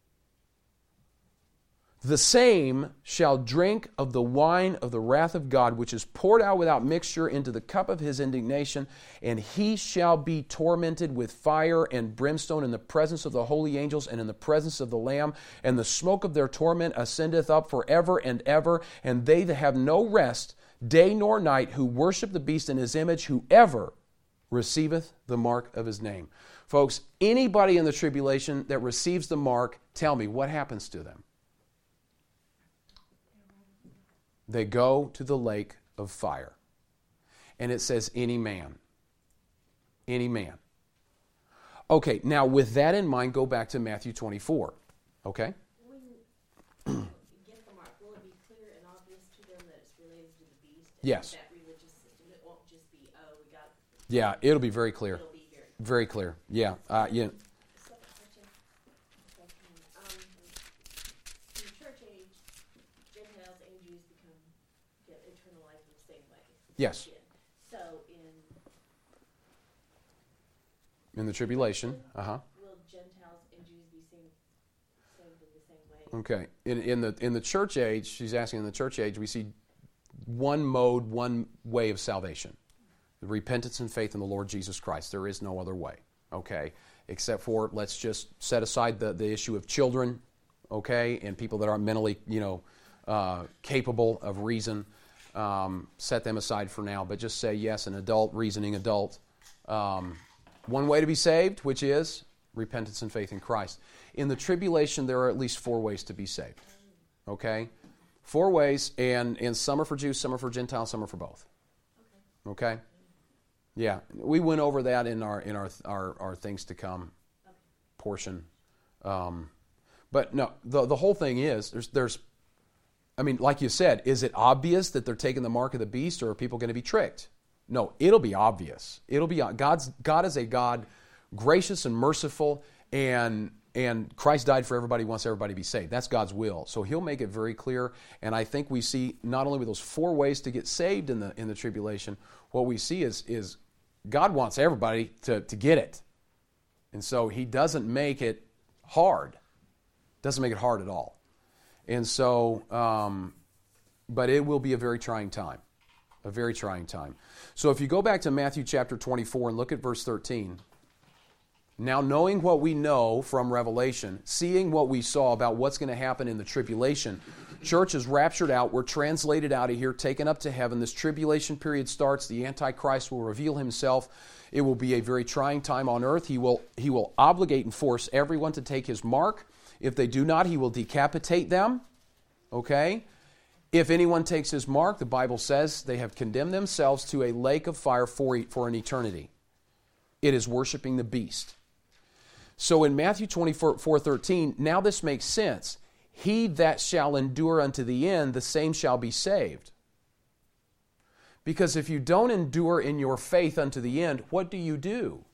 the same shall drink of the wine of the wrath of God, which is poured out without mixture into the cup of his indignation, and he shall be tormented with fire and brimstone in the presence of the holy angels and in the presence of the Lamb, and the smoke of their torment ascendeth up forever and ever, and they that have no rest, day nor night, who worship the beast in his image, whoever receiveth the mark of his name. Folks, anybody in the tribulation that receives the mark, tell me, what happens to them? They go to the lake of fire. And it says any man. Any man. Okay, now with that in mind, go back to Matthew 24. Okay? When you get the mark, will it be clear and obvious to them that it's related to the beast? And Yes. that religious system, it won't just be, oh, we got... Yeah, it'll be very clear. It'll be very clear. Very clear. Yeah. Yeah. Second question, if I can. In the church age, Gentiles and Jews get eternal life in the same way. Yes. Again. So In the tribulation. will Gentiles and Jews be saved in the same way? Okay. In the church age, she's asking, in the church age, we see one mode, one way of salvation. The repentance and faith in the Lord Jesus Christ. There is no other way. Okay? Except for, let's just set aside the issue of children, okay, and people that aren't mentally, capable of reason. Set them aside for now, but just say, yes, an adult, reasoning adult. One way to be saved, which is repentance and faith in Christ. In the tribulation, there are at least 4 ways to be saved. Okay? 4 ways, and some are for Jews, some are for Gentiles, some are for both. Okay? Yeah. We went over that in our things to come portion. But no, the whole thing is, I mean, like you said, is it obvious that they're taking the mark of the beast, or are people going to be tricked? No, it'll be obvious. God is a God gracious and merciful, and Christ died for everybody, wants everybody to be saved. That's God's will. So He'll make it very clear. And I think we see not only with those 4 ways to get saved in the tribulation, what we see is God wants everybody to get it. And so He doesn't make it hard. Doesn't make it hard at all. And so, but it will be a very trying time. A very trying time. So if you go back to Matthew chapter 24 and look at verse 13, now knowing what we know from Revelation, seeing what we saw about what's going to happen in the tribulation, church is raptured out, we're translated out of here, taken up to heaven, this tribulation period starts, the Antichrist will reveal himself, it will be a very trying time on earth, he will obligate and force everyone to take his mark. If they do not, he will decapitate them, okay? If anyone takes his mark, the Bible says they have condemned themselves to a lake of fire for an eternity. It is worshiping the beast. So in Matthew 24:13, now this makes sense. He that shall endure unto the end, the same shall be saved. Because if you don't endure in your faith unto the end, what do? You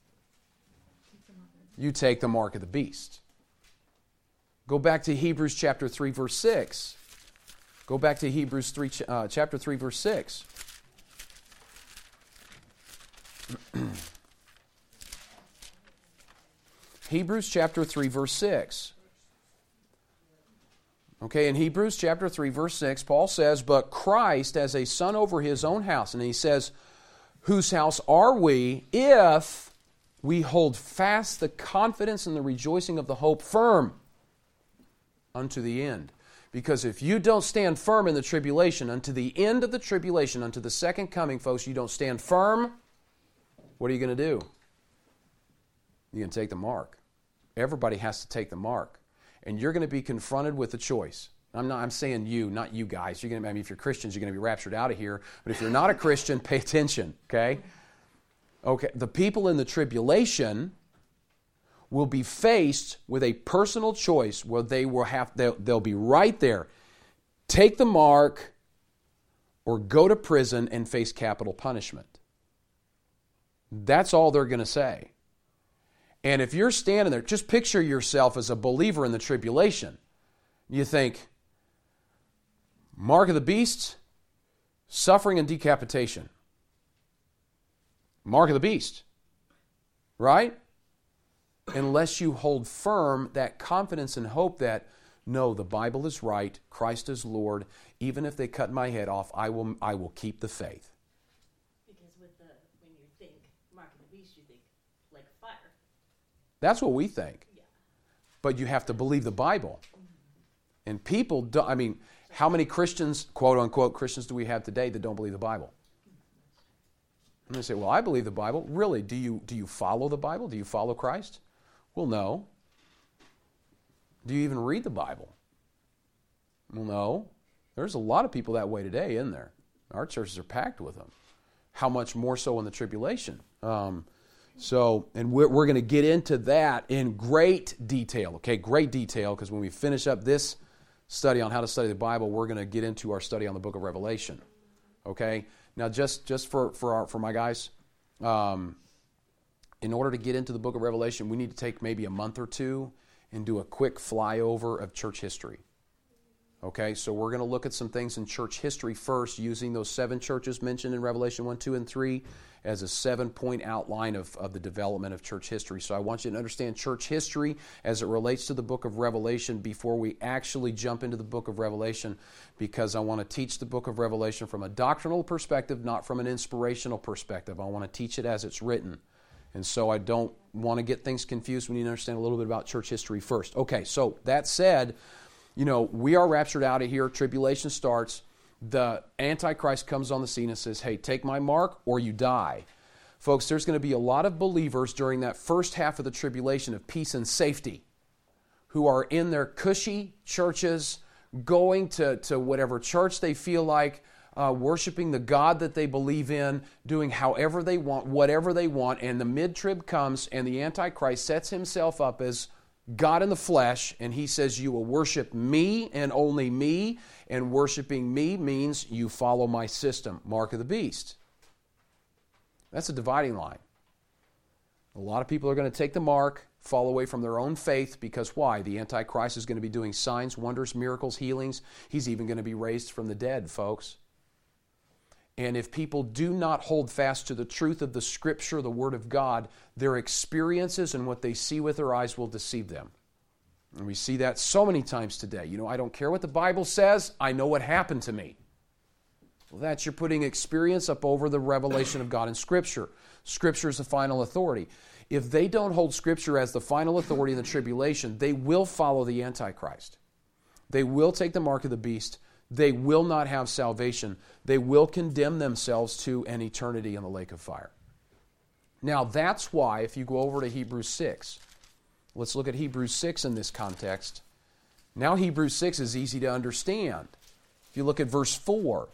take the mark of the beast. Go back to Hebrews chapter 3, verse 6. Go back to Hebrews chapter 3, verse 6. Hebrews chapter 3, verse 6. Okay, in Hebrews chapter 3, verse 6, Paul says, but Christ as a son over his own house. And he says, whose house are we if we hold fast the confidence and the rejoicing of the hope firm unto the end? Because if you don't stand firm in the tribulation, unto the end of the tribulation, unto the second coming, folks, you don't stand firm, what are you going to do? You're going to take the mark. Everybody has to take the mark. And you're going to be confronted with a choice. I'm saying you, not you guys. You're going to, if you're Christians, you're going to be raptured out of here. But if you're not a Christian, pay attention, okay? Okay, the people in the tribulation will be faced with a personal choice where they'll be right there. Take the mark or go to prison and face capital punishment. That's all they're going to say. And if you're standing there, just picture yourself as a believer in the tribulation. You think, mark of the beast, suffering and decapitation. Mark of the beast. Right? Unless you hold firm that confidence and hope that, no, the Bible is right, Christ is Lord, even if they cut my head off, I will keep the faith. Because when you think mark of the beast, you think like fire. That's what we think. Yeah. But you have to believe the Bible. And people don't, how many Christians, quote unquote Christians, do we have today that don't believe the Bible? And they say, well, I believe the Bible. Really? Do you follow the Bible? Do you follow Christ? Well, no. Do you even read the Bible? Well, no. There's a lot of people that way today, isn't there? Our churches are packed with them. How much more so in the tribulation? And we're going to get into that in great detail, okay? Great detail, because when we finish up this study on how to study the Bible, we're going to get into our study on the book of Revelation, okay? Now, just for my guys, in order to get into the book of Revelation, we need to take maybe a month or two and do a quick flyover of church history. Okay, so we're going to look at some things in church history first, using those 7 churches mentioned in Revelation 1, 2, and 3 as a 7-point outline of the development of church history. So I want you to understand church history as it relates to the book of Revelation before we actually jump into the book of Revelation, because I want to teach the book of Revelation from a doctrinal perspective, not from an inspirational perspective. I want to teach it as it's written. And so I don't want to get things confused. We need to understand a little bit about church history first. Okay, so that said, we are raptured out of here. Tribulation starts. The Antichrist comes on the scene and says, hey, take my mark or you die. Folks, there's going to be a lot of believers during that first half of the tribulation of peace and safety who are in their cushy churches, going to whatever church they feel like, worshiping the God that they believe in, doing however they want, whatever they want, and the mid-trib comes and the Antichrist sets himself up as God in the flesh, and he says you will worship me and only me, and worshiping me means you follow my system, mark of the beast. That's a dividing line. A lot of people are going to take the mark, fall away from their own faith, because why? The Antichrist is going to be doing signs, wonders, miracles, healings. He's even going to be raised from the dead, folks. And if people do not hold fast to the truth of the Scripture, the Word of God, their experiences and what they see with their eyes will deceive them. And we see that so many times today. You know, I don't care what the Bible says, I know what happened to me. Well, that's you're putting experience up over the revelation of God in Scripture. Scripture is the final authority. If they don't hold Scripture as the final authority in the tribulation, they will follow the Antichrist. They will take the mark of the beast. They will not have salvation. They will condemn themselves to an eternity in the lake of fire. Now, that's why, if you go over to Hebrews 6, let's look at Hebrews 6 in this context. Now, Hebrews 6 is easy to understand. If you look at verse 4,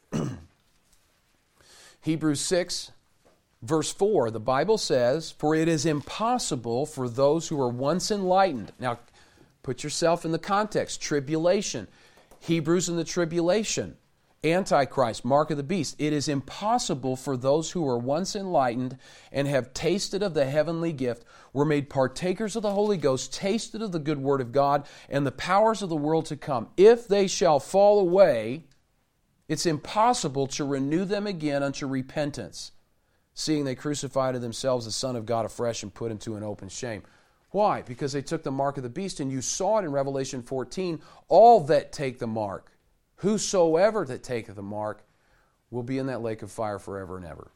Hebrews 6, verse 4, the Bible says, "For it is impossible for those who are once enlightened." Now, put yourself in the context. Tribulation. Hebrews in the tribulation. Antichrist, mark of the beast. It is impossible for those who were once enlightened and have tasted of the heavenly gift, were made partakers of the Holy Ghost, tasted of the good word of God, and the powers of the world to come. If they shall fall away, it's impossible to renew them again unto repentance, seeing they crucified to themselves the Son of God afresh and put him to an open shame. Why? Because they took the mark of the beast, and you saw it in Revelation 14. All that take the mark, whosoever that taketh the mark, will be in that lake of fire forever and ever.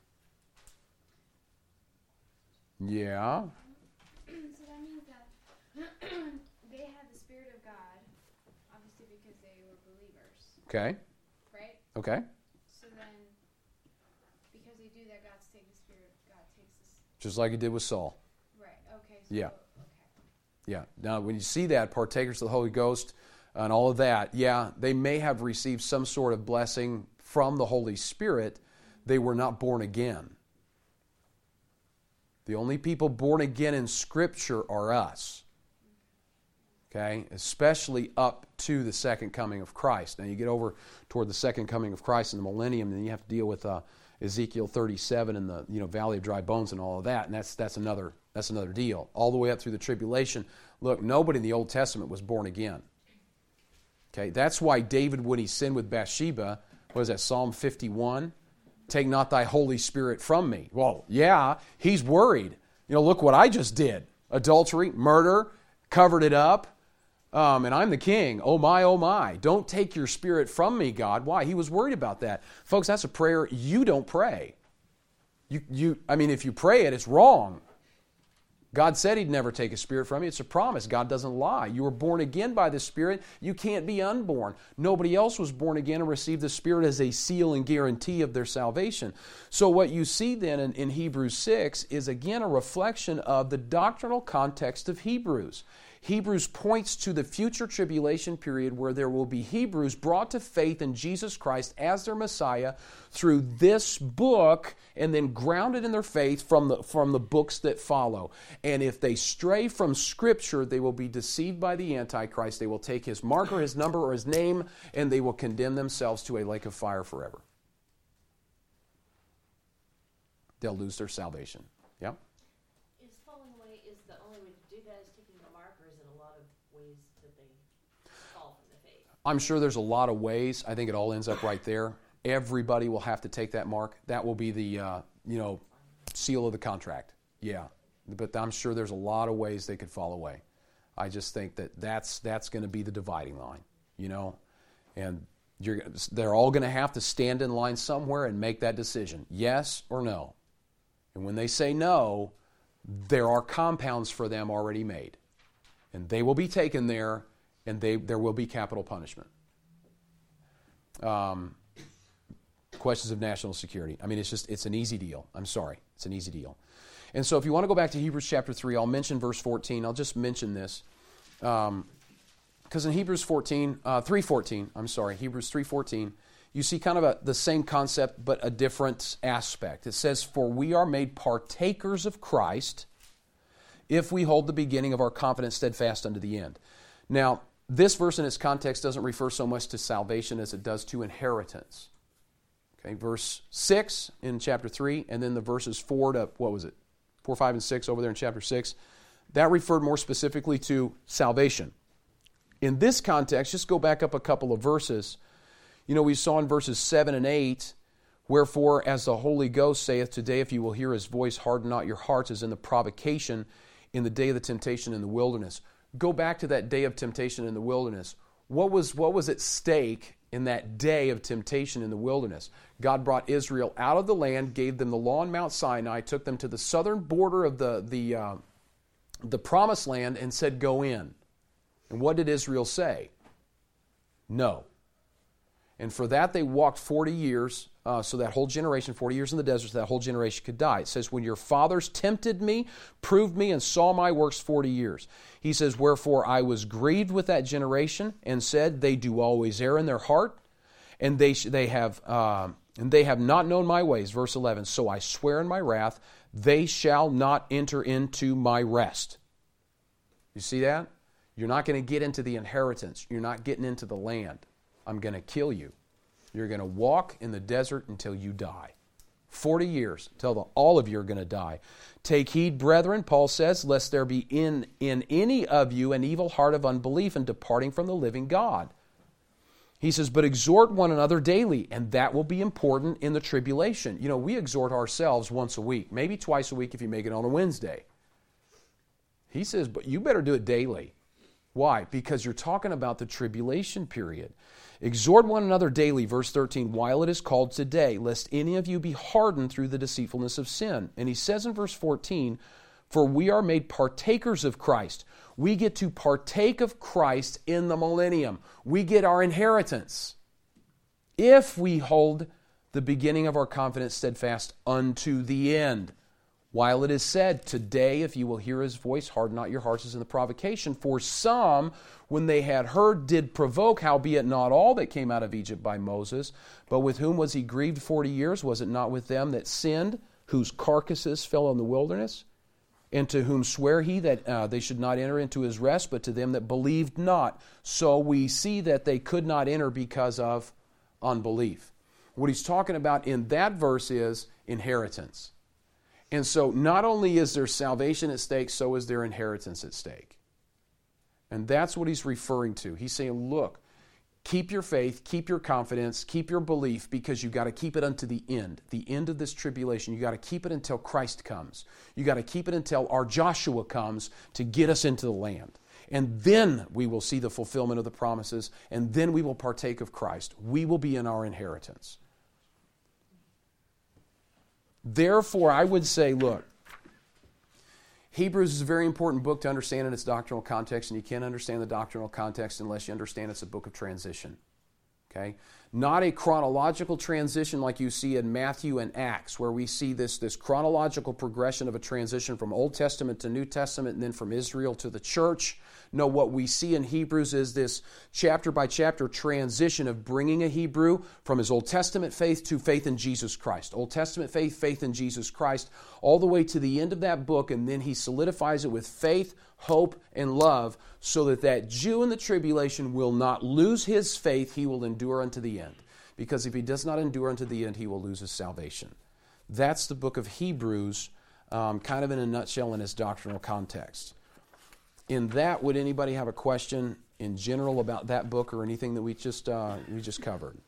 Yeah? So that means that they had the Spirit of God, obviously because they were believers, Okay. right? Okay. So then, because they do that, God takes the Spirit, God takes this. Just like he did with Saul. Right, okay. So, Yeah. okay. Yeah. Now, when you see that, partakers of the Holy Ghost and all of that, yeah, they may have received some sort of blessing from the Holy Spirit. They were not born again. The only people born again in Scripture are us. Okay? Especially up to the second coming of Christ. Now, you get over toward the second coming of Christ in the millennium, and then you have to deal with Ezekiel 37 and the Valley of Dry Bones and all of that, and that's another deal. All the way up through the tribulation. Look, nobody in the Old Testament was born again. Okay, that's why David, when he sinned with Bathsheba, what is that, Psalm 51? Take not thy Holy Spirit from me. Well, yeah, he's worried. You know, look what I just did. Adultery, murder, covered it up, and I'm the king. Oh my, oh my. Don't take your spirit from me, God. Why? He was worried about that. Folks, that's a prayer you don't pray. I mean, if you pray it, it's wrong. God said he'd never take a spirit from you. It's a promise. God doesn't lie. You were born again by the Spirit. You can't be unborn. Nobody else was born again and received the Spirit as a seal and guarantee of their salvation. So what you see then in Hebrews 6 is again a reflection of the doctrinal context of Hebrews. Hebrews points to the future tribulation period where there will be Hebrews brought to faith in Jesus Christ as their Messiah through this book and then grounded in their faith from the books that follow. And if they stray from Scripture, they will be deceived by the Antichrist. They will take his mark or his number or his name, and they will condemn themselves to a lake of fire forever. They'll lose their salvation. Yeah? Is falling away, is the only way to do that is taking the mark, or is it a lot of ways that they fall from the faith? I'm sure there's a lot of ways. I think it all ends up right there. Everybody will have to take that mark. That will be the seal of the contract. Yeah, but I'm sure there's a lot of ways they could fall away. I just think that's going to be the dividing line, and they're all going to have to stand in line somewhere and make that decision, yes or no. And when they say no, there are compounds for them already made, and they will be taken there, and there will be capital punishment. Questions of national security. I mean, it's an easy deal. I'm sorry. It's an easy deal. And so if you want to go back to Hebrews chapter 3, I'll mention verse 14. I'll just mention this. Because in Hebrews 3:14, you see kind of the same concept, but a different aspect. It says, "For we are made partakers of Christ, if we hold the beginning of our confidence steadfast unto the end. Now, this verse in its context doesn't refer so much to salvation as it does to inheritance. Okay, verse 6 in chapter 3, and then the verses 4 to, 4, 5, and 6 over there in chapter 6, that referred more specifically to salvation. In this context, just go back up a couple of verses. We saw in verses 7 and 8, wherefore, as the Holy Ghost saith, today if you will hear His voice, harden not your hearts, as in the provocation in the day of the temptation in the wilderness. Go back to that day of temptation in the wilderness. What was at stake in that day of temptation in the wilderness? God brought Israel out of the land, gave them the law on Mount Sinai, took them to the southern border of the promised land, and said, go in. And what did Israel say? No. And for that they walked 40 years, so that whole generation, 40 years in the desert, so that whole generation could die. It says, when your fathers tempted me, proved me, and saw my works 40 years. He says, wherefore I was grieved with that generation, and said, they do always err in their heart, and they have not known my ways. Verse 11, so I swear in my wrath, they shall not enter into my rest. You see that? You're not going to get into the inheritance. You're not getting into the land. I'm going to kill you. You're going to walk in the desert until you die. 40 years, till all of you are going to die. Take heed, brethren, Paul says, lest there be in any of you an evil heart of unbelief and departing from the living God. He says, but exhort one another daily, and that will be important in the tribulation. We exhort ourselves once a week, maybe twice a week if you make it on a Wednesday. He says, but you better do it daily. Why? Because you're talking about the tribulation period. Exhort one another daily, verse 13, while it is called today, lest any of you be hardened through the deceitfulness of sin. And he says in verse 14, for we are made partakers of Christ. We get to partake of Christ in the millennium. We get our inheritance if we hold the beginning of our confidence steadfast unto the end. While it is said, today, if you will hear His voice, harden not your hearts as in the provocation. For some, when they had heard, did provoke, howbeit not all that came out of Egypt by Moses. But with whom was He grieved 40 years? Was it not with them that sinned, whose carcasses fell in the wilderness? And to whom sware He that they should not enter into His rest, but to them that believed not. So we see that they could not enter because of unbelief. What he's talking about in that verse is inheritance. And so not only is there salvation at stake, so is there inheritance at stake. And that's what he's referring to. He's saying, look, keep your faith, keep your confidence, keep your belief, because you've got to keep it unto the end of this tribulation. You've got to keep it until Christ comes. You've got to keep it until our Joshua comes to get us into the land. And then we will see the fulfillment of the promises, and then we will partake of Christ. We will be in our inheritance. Therefore, I would say, look, Hebrews is a very important book to understand in its doctrinal context, and you can't understand the doctrinal context unless you understand it's a book of transition. Okay? Not a chronological transition like you see in Matthew and Acts, where we see this chronological progression of a transition from Old Testament to New Testament and then from Israel to the church. No, what we see in Hebrews is this chapter by chapter transition of bringing a Hebrew from his Old Testament faith to faith in Jesus Christ. Old Testament faith, faith in Jesus Christ, all the way to the end of that book, and then he solidifies it with faith, hope, and love, so that Jew in the tribulation will not lose his faith, he will endure unto the end. Because if he does not endure unto the end, he will lose his salvation. That's the book of Hebrews, kind of in a nutshell in its doctrinal context. In that, would anybody have a question in general about that book or anything that we just covered?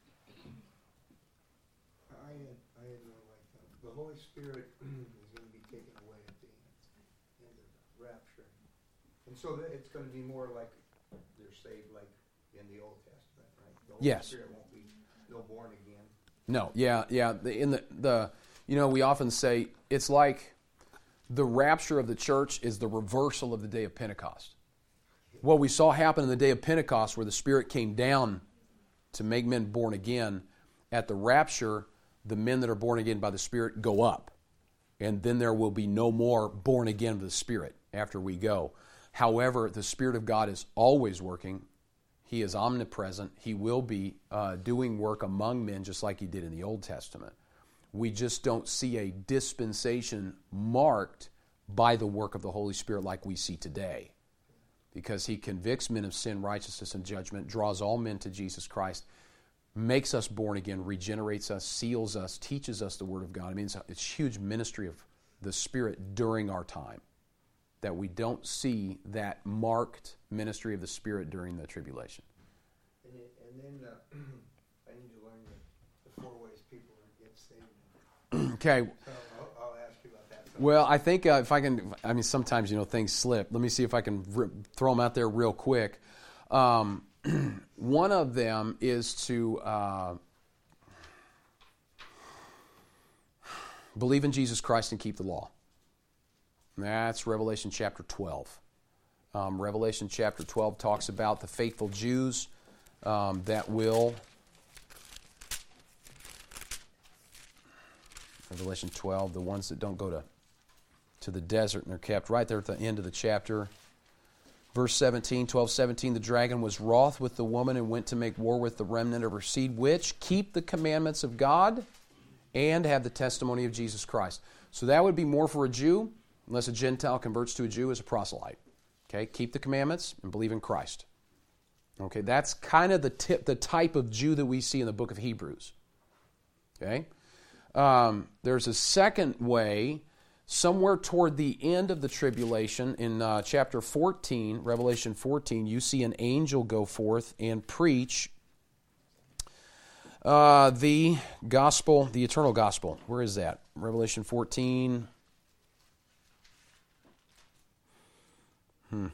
I had no the Holy Spirit is going to be taken away at the end of the rapture, and so that it's going to be more like they're saved, like in the Old Testament, right? The Holy Spirit won't be born again. No, yeah. In the we often say it's like the rapture of the church is the reversal of the day of Pentecost. What we saw happen in the day of Pentecost, where the Spirit came down to make men born again, at the rapture, the men that are born again by the Spirit go up. And then there will be no more born again of the Spirit after we go. However, the Spirit of God is always working. He is omnipresent. He will be doing work among men just like He did in the Old Testament. We just don't see a dispensation marked by the work of the Holy Spirit like we see today. Because he convicts men of sin, righteousness, and judgment, draws all men to Jesus Christ, makes us born again, regenerates us, seals us, teaches us the Word of God. I mean, it's huge ministry of the Spirit during our time, that we don't see that marked ministry of the Spirit during the tribulation. And then I need to learn the 4 ways people get saved. Okay. So I'll ask you about that. Well, I think if I can, I mean, sometimes, things slip. Let me see if I can throw them out there real quick. One of them is to believe in Jesus Christ and keep the law. That's Revelation chapter 12. Revelation chapter 12 talks about the faithful Jews that will... Revelation 12, the ones that don't go to the desert, and they're kept right there at the end of the chapter. Verse 17, 12:17, the dragon was wroth with the woman and went to make war with the remnant of her seed, which keep the commandments of God and have the testimony of Jesus Christ. So that would be more for a Jew, unless a Gentile converts to a Jew as a proselyte. Okay, keep the commandments and believe in Christ. Okay, that's kind of the type of Jew that we see in the book of Hebrews. Okay, there's a second way. Somewhere toward the end of the tribulation, in chapter 14, Revelation 14, you see an angel go forth and preach the gospel, the eternal gospel. Where is that? Revelation 14. I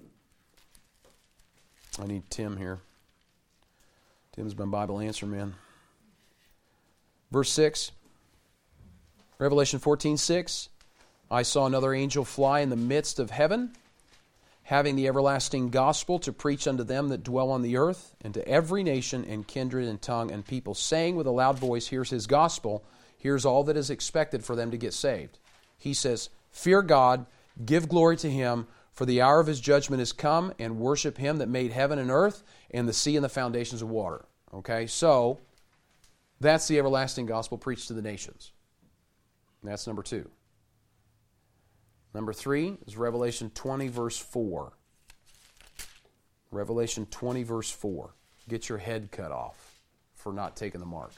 need Tim here. Tim's my Bible answer man. Verse 6. Revelation 14:6. I saw another angel fly in the midst of heaven, having the everlasting gospel to preach unto them that dwell on the earth, and to every nation and kindred and tongue and people, saying with a loud voice, here's his gospel, here's all that is expected for them to get saved. He says, fear God, give glory to him, for the hour of his judgment is come, and worship him that made heaven and earth, and the sea and the foundations of water. Okay, so that's the everlasting gospel preached to the nations. That's number 2. Number 3 is Revelation 20, verse 4. Revelation 20, verse 4. Get your head cut off for not taking the mark.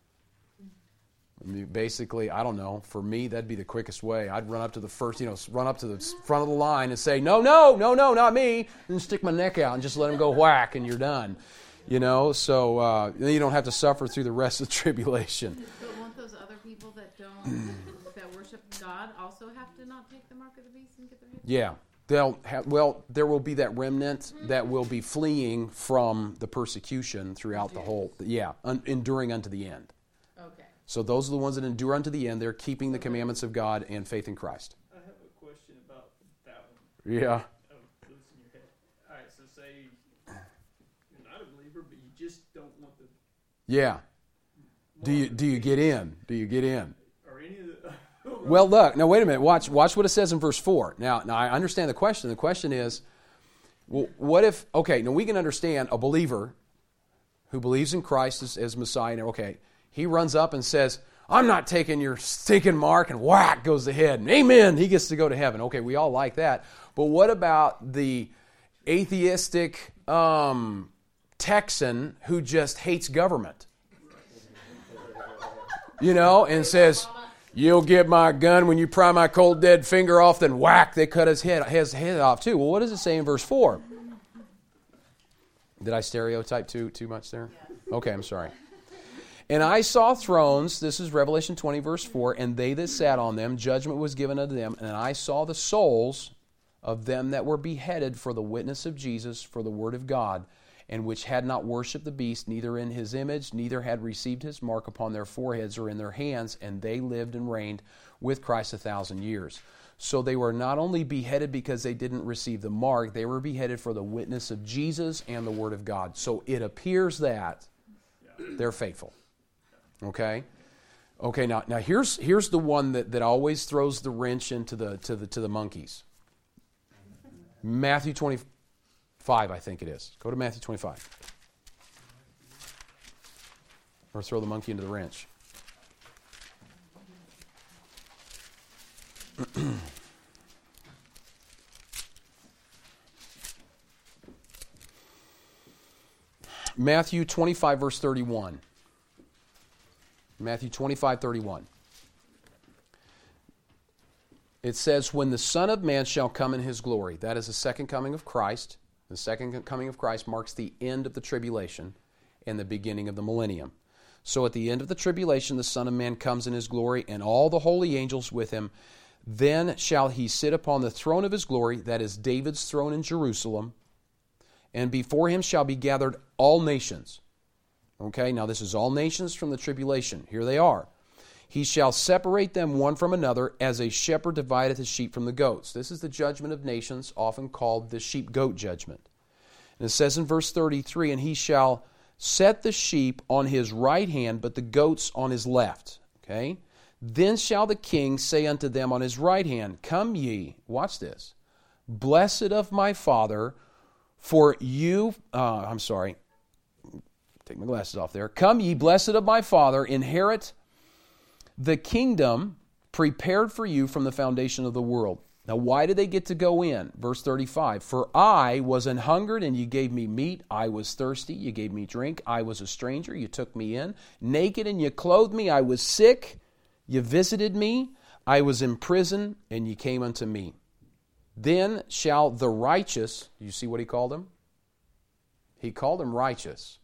I mean, basically, I don't know. For me, that'd be the quickest way. I'd run up to the run up to the front of the line and say, no, not me, and stick my neck out and just let him go whack, and you're done. So then you don't have to suffer through the rest of the tribulation. But won't those other people that don't, that worship God also have to not take the mark of the beast and get their head? Yeah. There will be that remnant that will be fleeing from the persecution throughout the whole, enduring unto the end. Okay. So those are the ones that endure unto the end. They're keeping the commandments of God and faith in Christ. I have a question about that one. Yeah. Losing your head. All right, so say you're not a believer, but you just don't want the... Yeah. Do you get in? Do you get in? Or any of the... Well, look. Now, wait a minute. Watch what it says in verse 4. Now, I understand the question. The question is, well, what if... Okay, now we can understand a believer who believes in Christ as Messiah. Okay, he runs up and says, I'm not taking your stinking mark, and whack goes the head. And amen, he gets to go to heaven. Okay, we all like that. But what about the atheistic Texan who just hates government? And says, you'll get my gun when you pry my cold dead finger off, then whack, they cut his head off too. Well, what does it say in verse 4? Did I stereotype too much there? Okay, I'm sorry. And I saw thrones, this is Revelation 20, verse 4, and they that sat on them, judgment was given unto them, and I saw the souls of them that were beheaded for the witness of Jesus, for the word of God, and which had not worshipped the beast, neither in his image, neither had received his mark upon their foreheads or in their hands, and they lived and reigned with Christ 1,000 years. So they were not only beheaded because they didn't receive the mark, they were beheaded for the witness of Jesus and the word of God. So it appears that they're faithful. Okay? Okay, now here's the one that always throws the wrench into the monkeys. Matthew 25, I think it is. Go to Matthew 25. Or throw the monkey into the wrench. Matthew 25, verse 31. Matthew 25, 31. It says, when the Son of Man shall come in his glory. That is the second coming of Christ. The second coming of Christ marks the end of the tribulation and the beginning of the millennium. So at the end of the tribulation, the Son of Man comes in his glory, and all the holy angels with him. Then shall he sit upon the throne of his glory, that is David's throne in Jerusalem, and before him shall be gathered all nations. Okay, now this is all nations from the tribulation. Here they are. He shall separate them one from another, as a shepherd divideth his sheep from the goats. This is the judgment of nations, often called the sheep-goat judgment. And it says in verse 33, and he shall set the sheep on his right hand, but the goats on his left. Okay? Then shall the king say unto them on his right hand, come ye, watch this, blessed of my Father, for you, take my glasses off there. Come ye, blessed of my Father, inherit the kingdom prepared for you from the foundation of the world. Now, why did they get to go in? Verse 35, for I was an hungered, and you gave me meat. I was thirsty, you gave me drink. I was a stranger, you took me in. Naked, and you clothed me. I was sick, you visited me. I was in prison, and you came unto me. Then shall the righteous, you see what he called them? He called them righteous.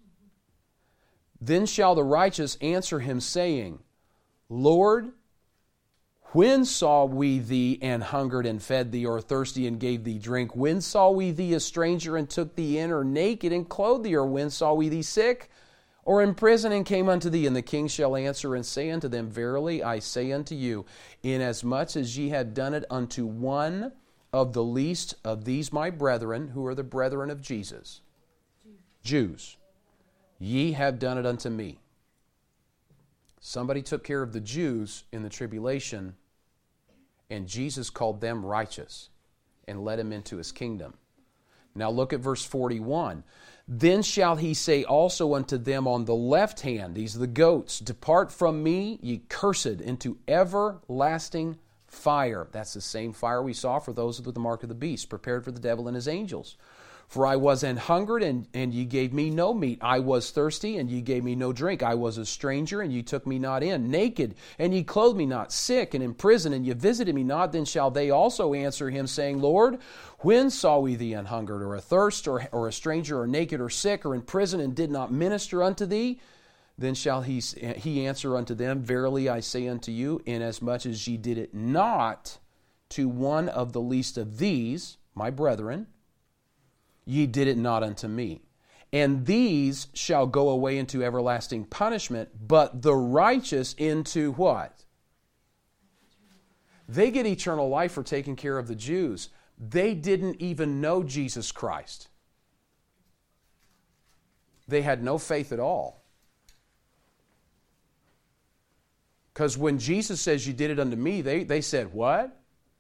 Then shall the righteous answer him, saying, Lord, when saw we thee and hungered and fed thee, or thirsty and gave thee drink? When saw we thee a stranger and took thee in, or naked and clothed thee? Or when saw we thee sick, or in prison and came unto thee? And the king shall answer and say unto them, verily I say unto you, inasmuch as ye have done it unto one of the least of these my brethren, who are the brethren of Jesus, Jews, ye have done it unto me. Somebody took care of the Jews in the tribulation, and Jesus called them righteous and led them into his kingdom. Now look at verse 41. Then shall he say also unto them on the left hand, these are the goats, depart from me, ye cursed, into everlasting fire. That's the same fire we saw for those with the mark of the beast, prepared for the devil and his angels. For I was an hungered, and ye gave me no meat. I was thirsty, and ye gave me no drink. I was a stranger, and ye took me not in. Naked, and ye clothed me not. Sick, and in prison, and ye visited me not. Then shall they also answer him, saying, Lord, when saw we thee an hungered, or athirst, or a stranger, or naked, or sick, or in prison, and did not minister unto thee? Then shall he answer unto them, verily I say unto you, inasmuch as ye did it not to one of the least of these, my brethren, ye did it not unto me. And these shall go away into everlasting punishment, but the righteous into what? They get eternal life for taking care of the Jews. They didn't even know Jesus Christ. They had no faith at all. Because when Jesus says, you did it unto me, they said, what?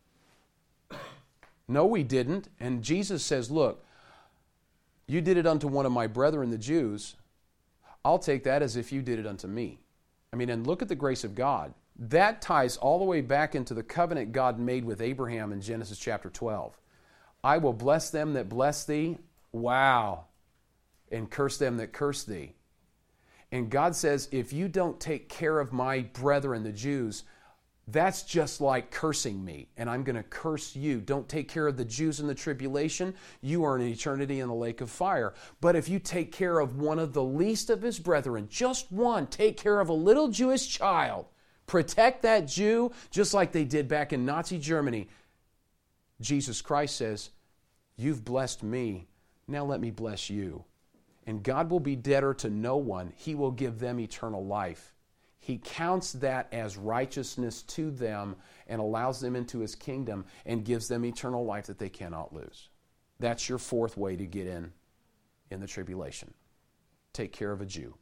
No, we didn't. And Jesus says, look, you did it unto one of my brethren, the Jews. I'll take that as if you did it unto me. I mean, and look at the grace of God. That ties all the way back into the covenant God made with Abraham in Genesis chapter 12. I will bless them that bless thee. Wow. And curse them that curse thee. And God says, if you don't take care of my brethren, the Jews, that's just like cursing me, and I'm going to curse you. Don't take care of the Jews in the tribulation, you are in eternity in the lake of fire. But if you take care of one of the least of his brethren, just one, take care of a little Jewish child, protect that Jew, just like they did back in Nazi Germany. Jesus Christ says, you've blessed me, now let me bless you. And God will be debtor to no one. He will give them eternal life. He counts that as righteousness to them and allows them into his kingdom and gives them eternal life that they cannot lose. That's your fourth way to get in the tribulation. Take care of a Jew.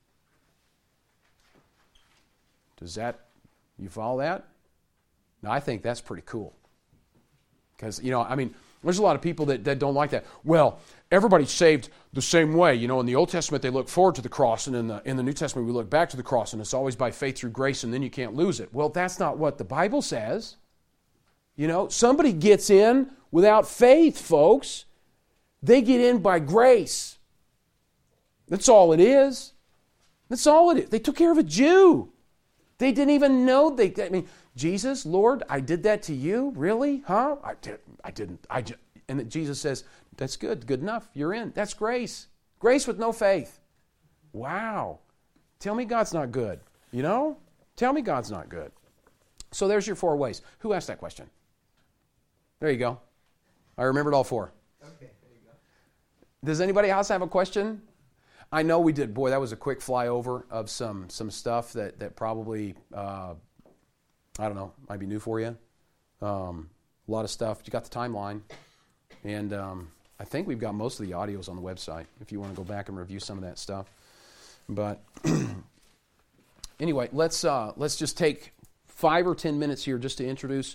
You follow that? Now, I think that's pretty cool. Because, there's a lot of people that don't like that. Well, everybody's saved the same way. In the Old Testament, they look forward to the cross, and in the New Testament, we look back to the cross, and it's always by faith through grace, and then you can't lose it. Well, that's not what the Bible says. Somebody gets in without faith, folks. They get in by grace. That's all it is. That's all it is. They took care of a Jew. They didn't even know Jesus, Lord, I did that to you? Really? Huh? I didn't. And Jesus says, that's good. Good enough. You're in. That's grace. Grace with no faith. Wow. Tell me God's not good. You know? Tell me God's not good. So there's your 4 ways. Who asked that question? There you go. I remembered all 4. Okay, there you go. Does anybody else have a question? I know we did. Boy, that was a quick flyover of some stuff that probably, I don't know, might be new for you. A lot of stuff. You got the timeline. And I think we've got most of the audios on the website if you want to go back and review some of that stuff. But anyway, let's just take 5 or 10 minutes here just to introduce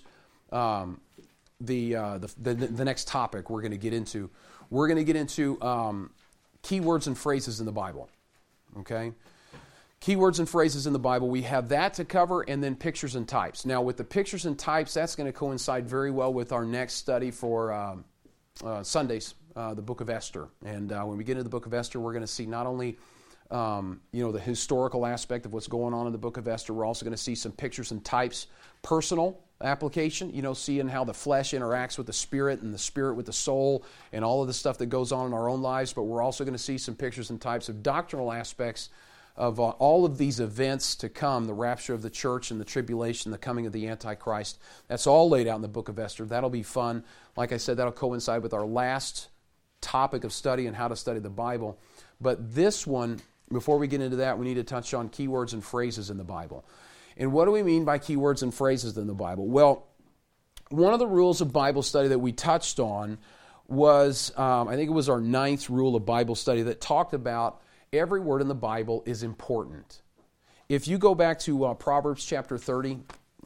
the next topic we're going to get into. We're going to get into keywords and phrases in the Bible. Okay? Keywords and phrases in the Bible. We have that to cover, and then pictures and types. Now, with the pictures and types, that's going to coincide very well with our next study for Sundays, the Book of Esther. And when we get into the Book of Esther, we're going to see not only the historical aspect of what's going on in the Book of Esther, we're also going to see some pictures and types, personal application, seeing how the flesh interacts with the spirit and the spirit with the soul and all of the stuff that goes on in our own lives. But we're also going to see some pictures and types of doctrinal aspects of all of these events to come, the rapture of the church and the tribulation, the coming of the Antichrist. That's all laid out in the Book of Esther. That'll be fun. Like I said, that'll coincide with our last topic of study and how to study the Bible. But this one, before we get into that, we need to touch on keywords and phrases in the Bible. And what do we mean by keywords and phrases in the Bible? Well, one of the rules of Bible study that we touched on was, I think it was our 9th rule of Bible study that talked about every word in the Bible is important. If you go back to Proverbs chapter 30,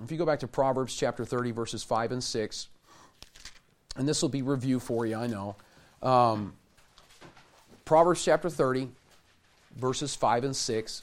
verses 5 and 6, and this will be review for you, I know. Proverbs chapter 30, verses 5 and 6.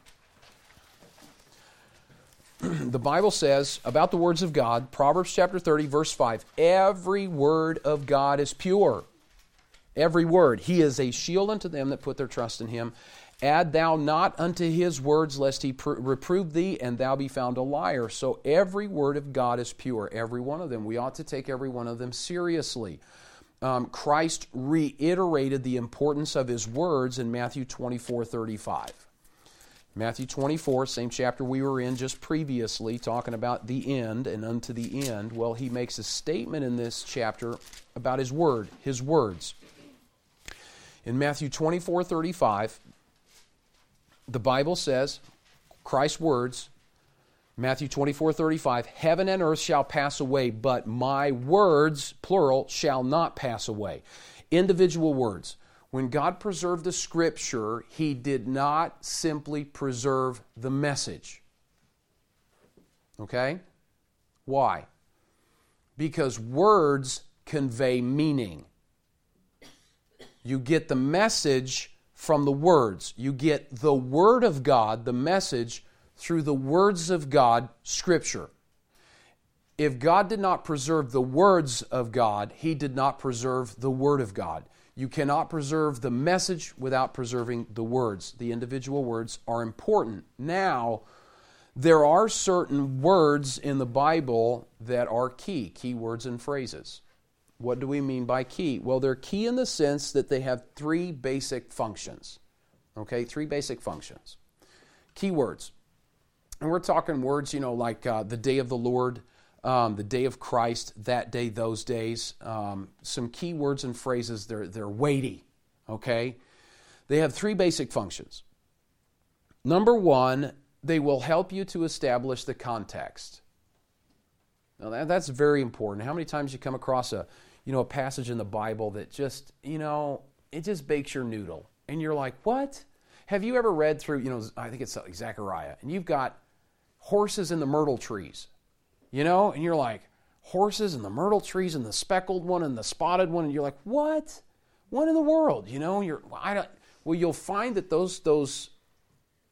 The Bible says about the words of God, Proverbs chapter 30, verse 5, every word of God is pure. Every word. He is a shield unto them that put their trust in Him. Add thou not unto His words, lest He reprove thee, and thou be found a liar. So every word of God is pure. Every one of them. We ought to take every one of them seriously. Christ reiterated the importance of His words in Matthew 24:35. Matthew 24, same chapter we were in just previously, talking about the end and unto the end. Well, He makes a statement in this chapter about His word, His words. In Matthew 24:35, the Bible says, Christ's words, Matthew 24:35, heaven and earth shall pass away, but my words, plural, shall not pass away. Individual words. When God preserved the Scripture, He did not simply preserve the message. Okay? Why? Because words convey meaning. You get the message from the words. You get the Word of God, the message, through the words of God, Scripture. If God did not preserve the words of God, He did not preserve the Word of God. You cannot preserve the message without preserving the words. The individual words are important. Now, there are certain words in the Bible that are key words and phrases. What do we mean by key? Well, they're key in the sense that they have 3 basic functions. Okay, 3 basic functions. Key words. And we're talking words, like the day of the Lord, the day of Christ, that day, those days. Some key words and phrases, they're weighty, okay? They have 3 basic functions. Number 1, they will help you to establish the context. Now that's very important. How many times you come across a passage in the Bible that just, it just bakes your noodle. And you're like, what? Have you ever read through, I think it's Zechariah, and you've got horses in the myrtle trees. And you're like, horses and the myrtle trees and the speckled one and the spotted one, and you're like, what? What in the world? You'll find that those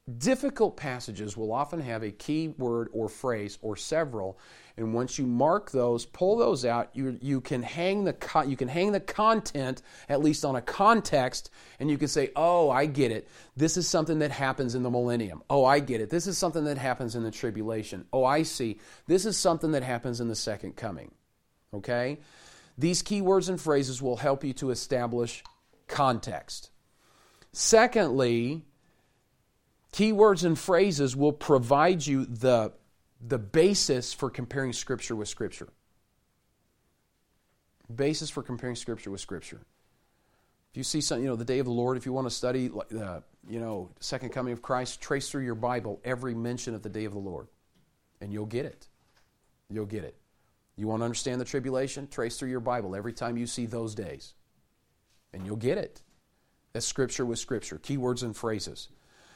difficult passages will often have a key word or phrase or several, and once you mark those, pull those out, you can hang the content at least on a context, and you can say, "Oh, I get it. This is something that happens in the millennium. Oh, I get it. This is something that happens in the tribulation. Oh, I see. This is something that happens in the second coming." Okay? These key words and phrases will help you to establish context. Secondly, keywords and phrases will provide you the basis for comparing Scripture with Scripture. Basis for comparing Scripture with Scripture. If you see something, the day of the Lord, if you want to study, second coming of Christ, trace through your Bible every mention of the day of the Lord, and you'll get it. You'll get it. You want to understand the tribulation? Trace through your Bible every time you see those days, and you'll get it. That's Scripture with Scripture, keywords and phrases.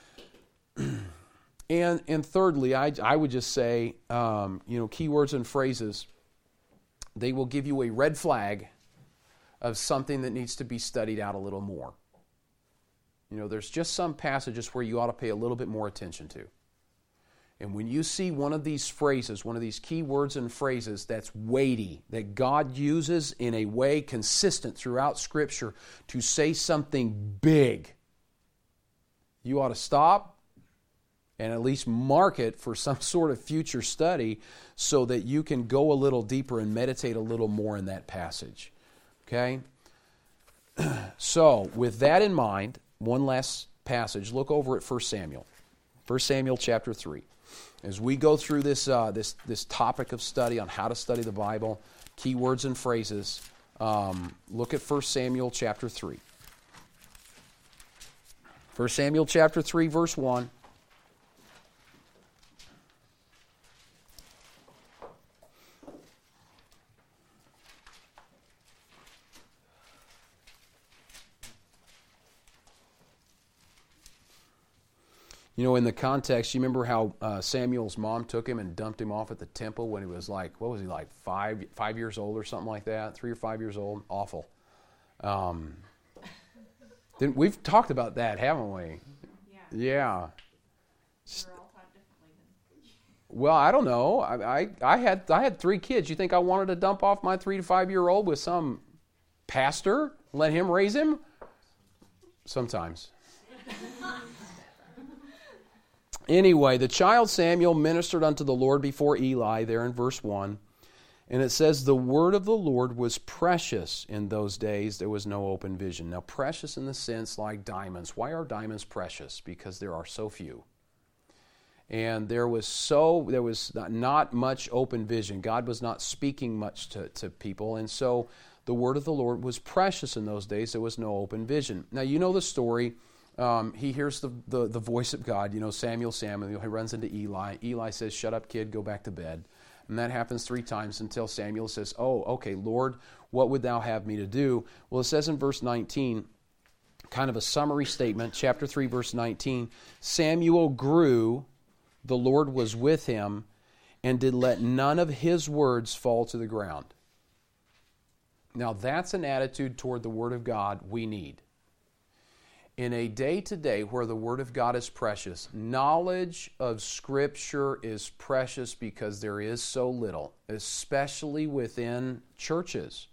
And thirdly, I would just say, keywords and phrases, they will give you a red flag of something that needs to be studied out a little more. There's just some passages where you ought to pay a little bit more attention to. And when you see one of these phrases, one of these keywords and phrases that's weighty, that God uses in a way consistent throughout Scripture to say something big, you ought to stop and at least mark it for some sort of future study so that you can go a little deeper and meditate a little more in that passage. Okay? So, with that in mind, one last passage. Look over at 1 Samuel. 1 Samuel chapter 3. As we go through this topic of study on how to study the Bible, keywords and phrases, look at 1 Samuel chapter 3. 1 Samuel chapter 3, verse 1. In the context, you remember how Samuel's mom took him and dumped him off at the temple when he was like 5 years old or something like that? 3 or 5 years old? Awful. We've talked about that, haven't we? Yeah. We're all taught differently then. Well, I don't know. I had 3 kids. You think I wanted to dump off my 3 to 5 year old with some pastor? Let him raise him? Sometimes. Anyway, the child Samuel ministered unto the Lord before Eli, there in verse 1. And it says, the word of the Lord was precious in those days. There was no open vision. Now, precious in the sense like diamonds. Why are diamonds precious? Because there are so few. And there was not much open vision. God was not speaking much to people. And so the word of the Lord was precious in those days. There was no open vision. Now, you know the story. He hears the voice of God, Samuel, he runs into Eli. Eli says, shut up, kid, go back to bed. And that happens 3 times until Samuel says, oh, okay, Lord, what would thou have me to do? Well, it says in verse 19, kind of a summary statement, chapter 3, verse 19, Samuel grew, the Lord was with him, and did let none of his words fall to the ground. Now, that's an attitude toward the Word of God we need. In a day today where the Word of God is precious, knowledge of Scripture is precious because there is so little, especially within churches,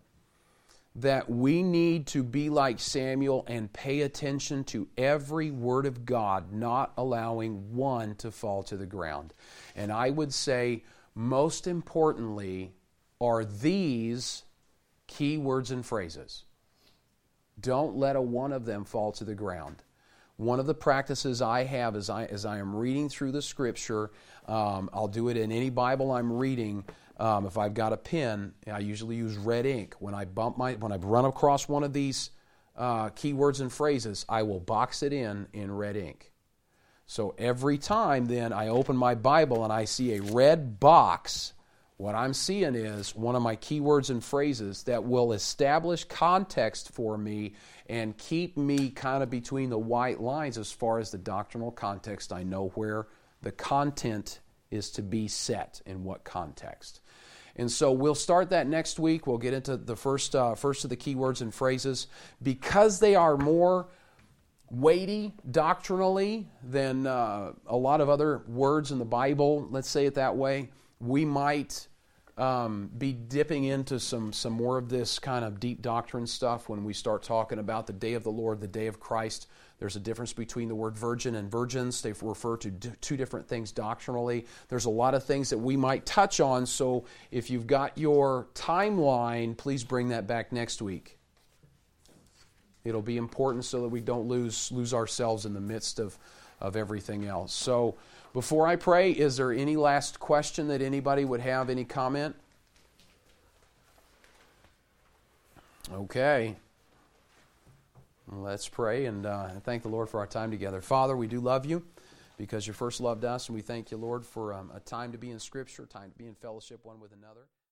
that we need to be like Samuel and pay attention to every Word of God, not allowing one to fall to the ground. And I would say, most importantly, are these key words and phrases. Don't let a one of them fall to the ground. One of the practices I have as I am reading through the Scripture, I'll do it in any Bible I'm reading. If I've got a pen, I usually use red ink. When I run across one of these key words and phrases, I will box it in red ink. So every time then I open my Bible and I see a red box, what I'm seeing is one of my keywords and phrases that will establish context for me and keep me kind of between the white lines as far as the doctrinal context. I know where the content is to be set, in what context. And so we'll start that next week. We'll get into the first of the keywords and phrases. Because they are more weighty doctrinally than a lot of other words in the Bible, let's say it that way, we might be dipping into some more of this kind of deep doctrine stuff when we start talking about the day of the Lord, the day of Christ. There's a difference between the word virgin and virgins. They refer to two different things doctrinally. There's a lot of things that we might touch on, so if you've got your timeline, please bring that back next week. It'll be important so that we don't lose ourselves in the midst of everything else. So before I pray, is there any last question that anybody would have, any comment? Okay. Let's pray and thank the Lord for our time together. Father, we do love you because you first loved us, and we thank you, Lord, for a time to be in Scripture, time to be in fellowship one with another.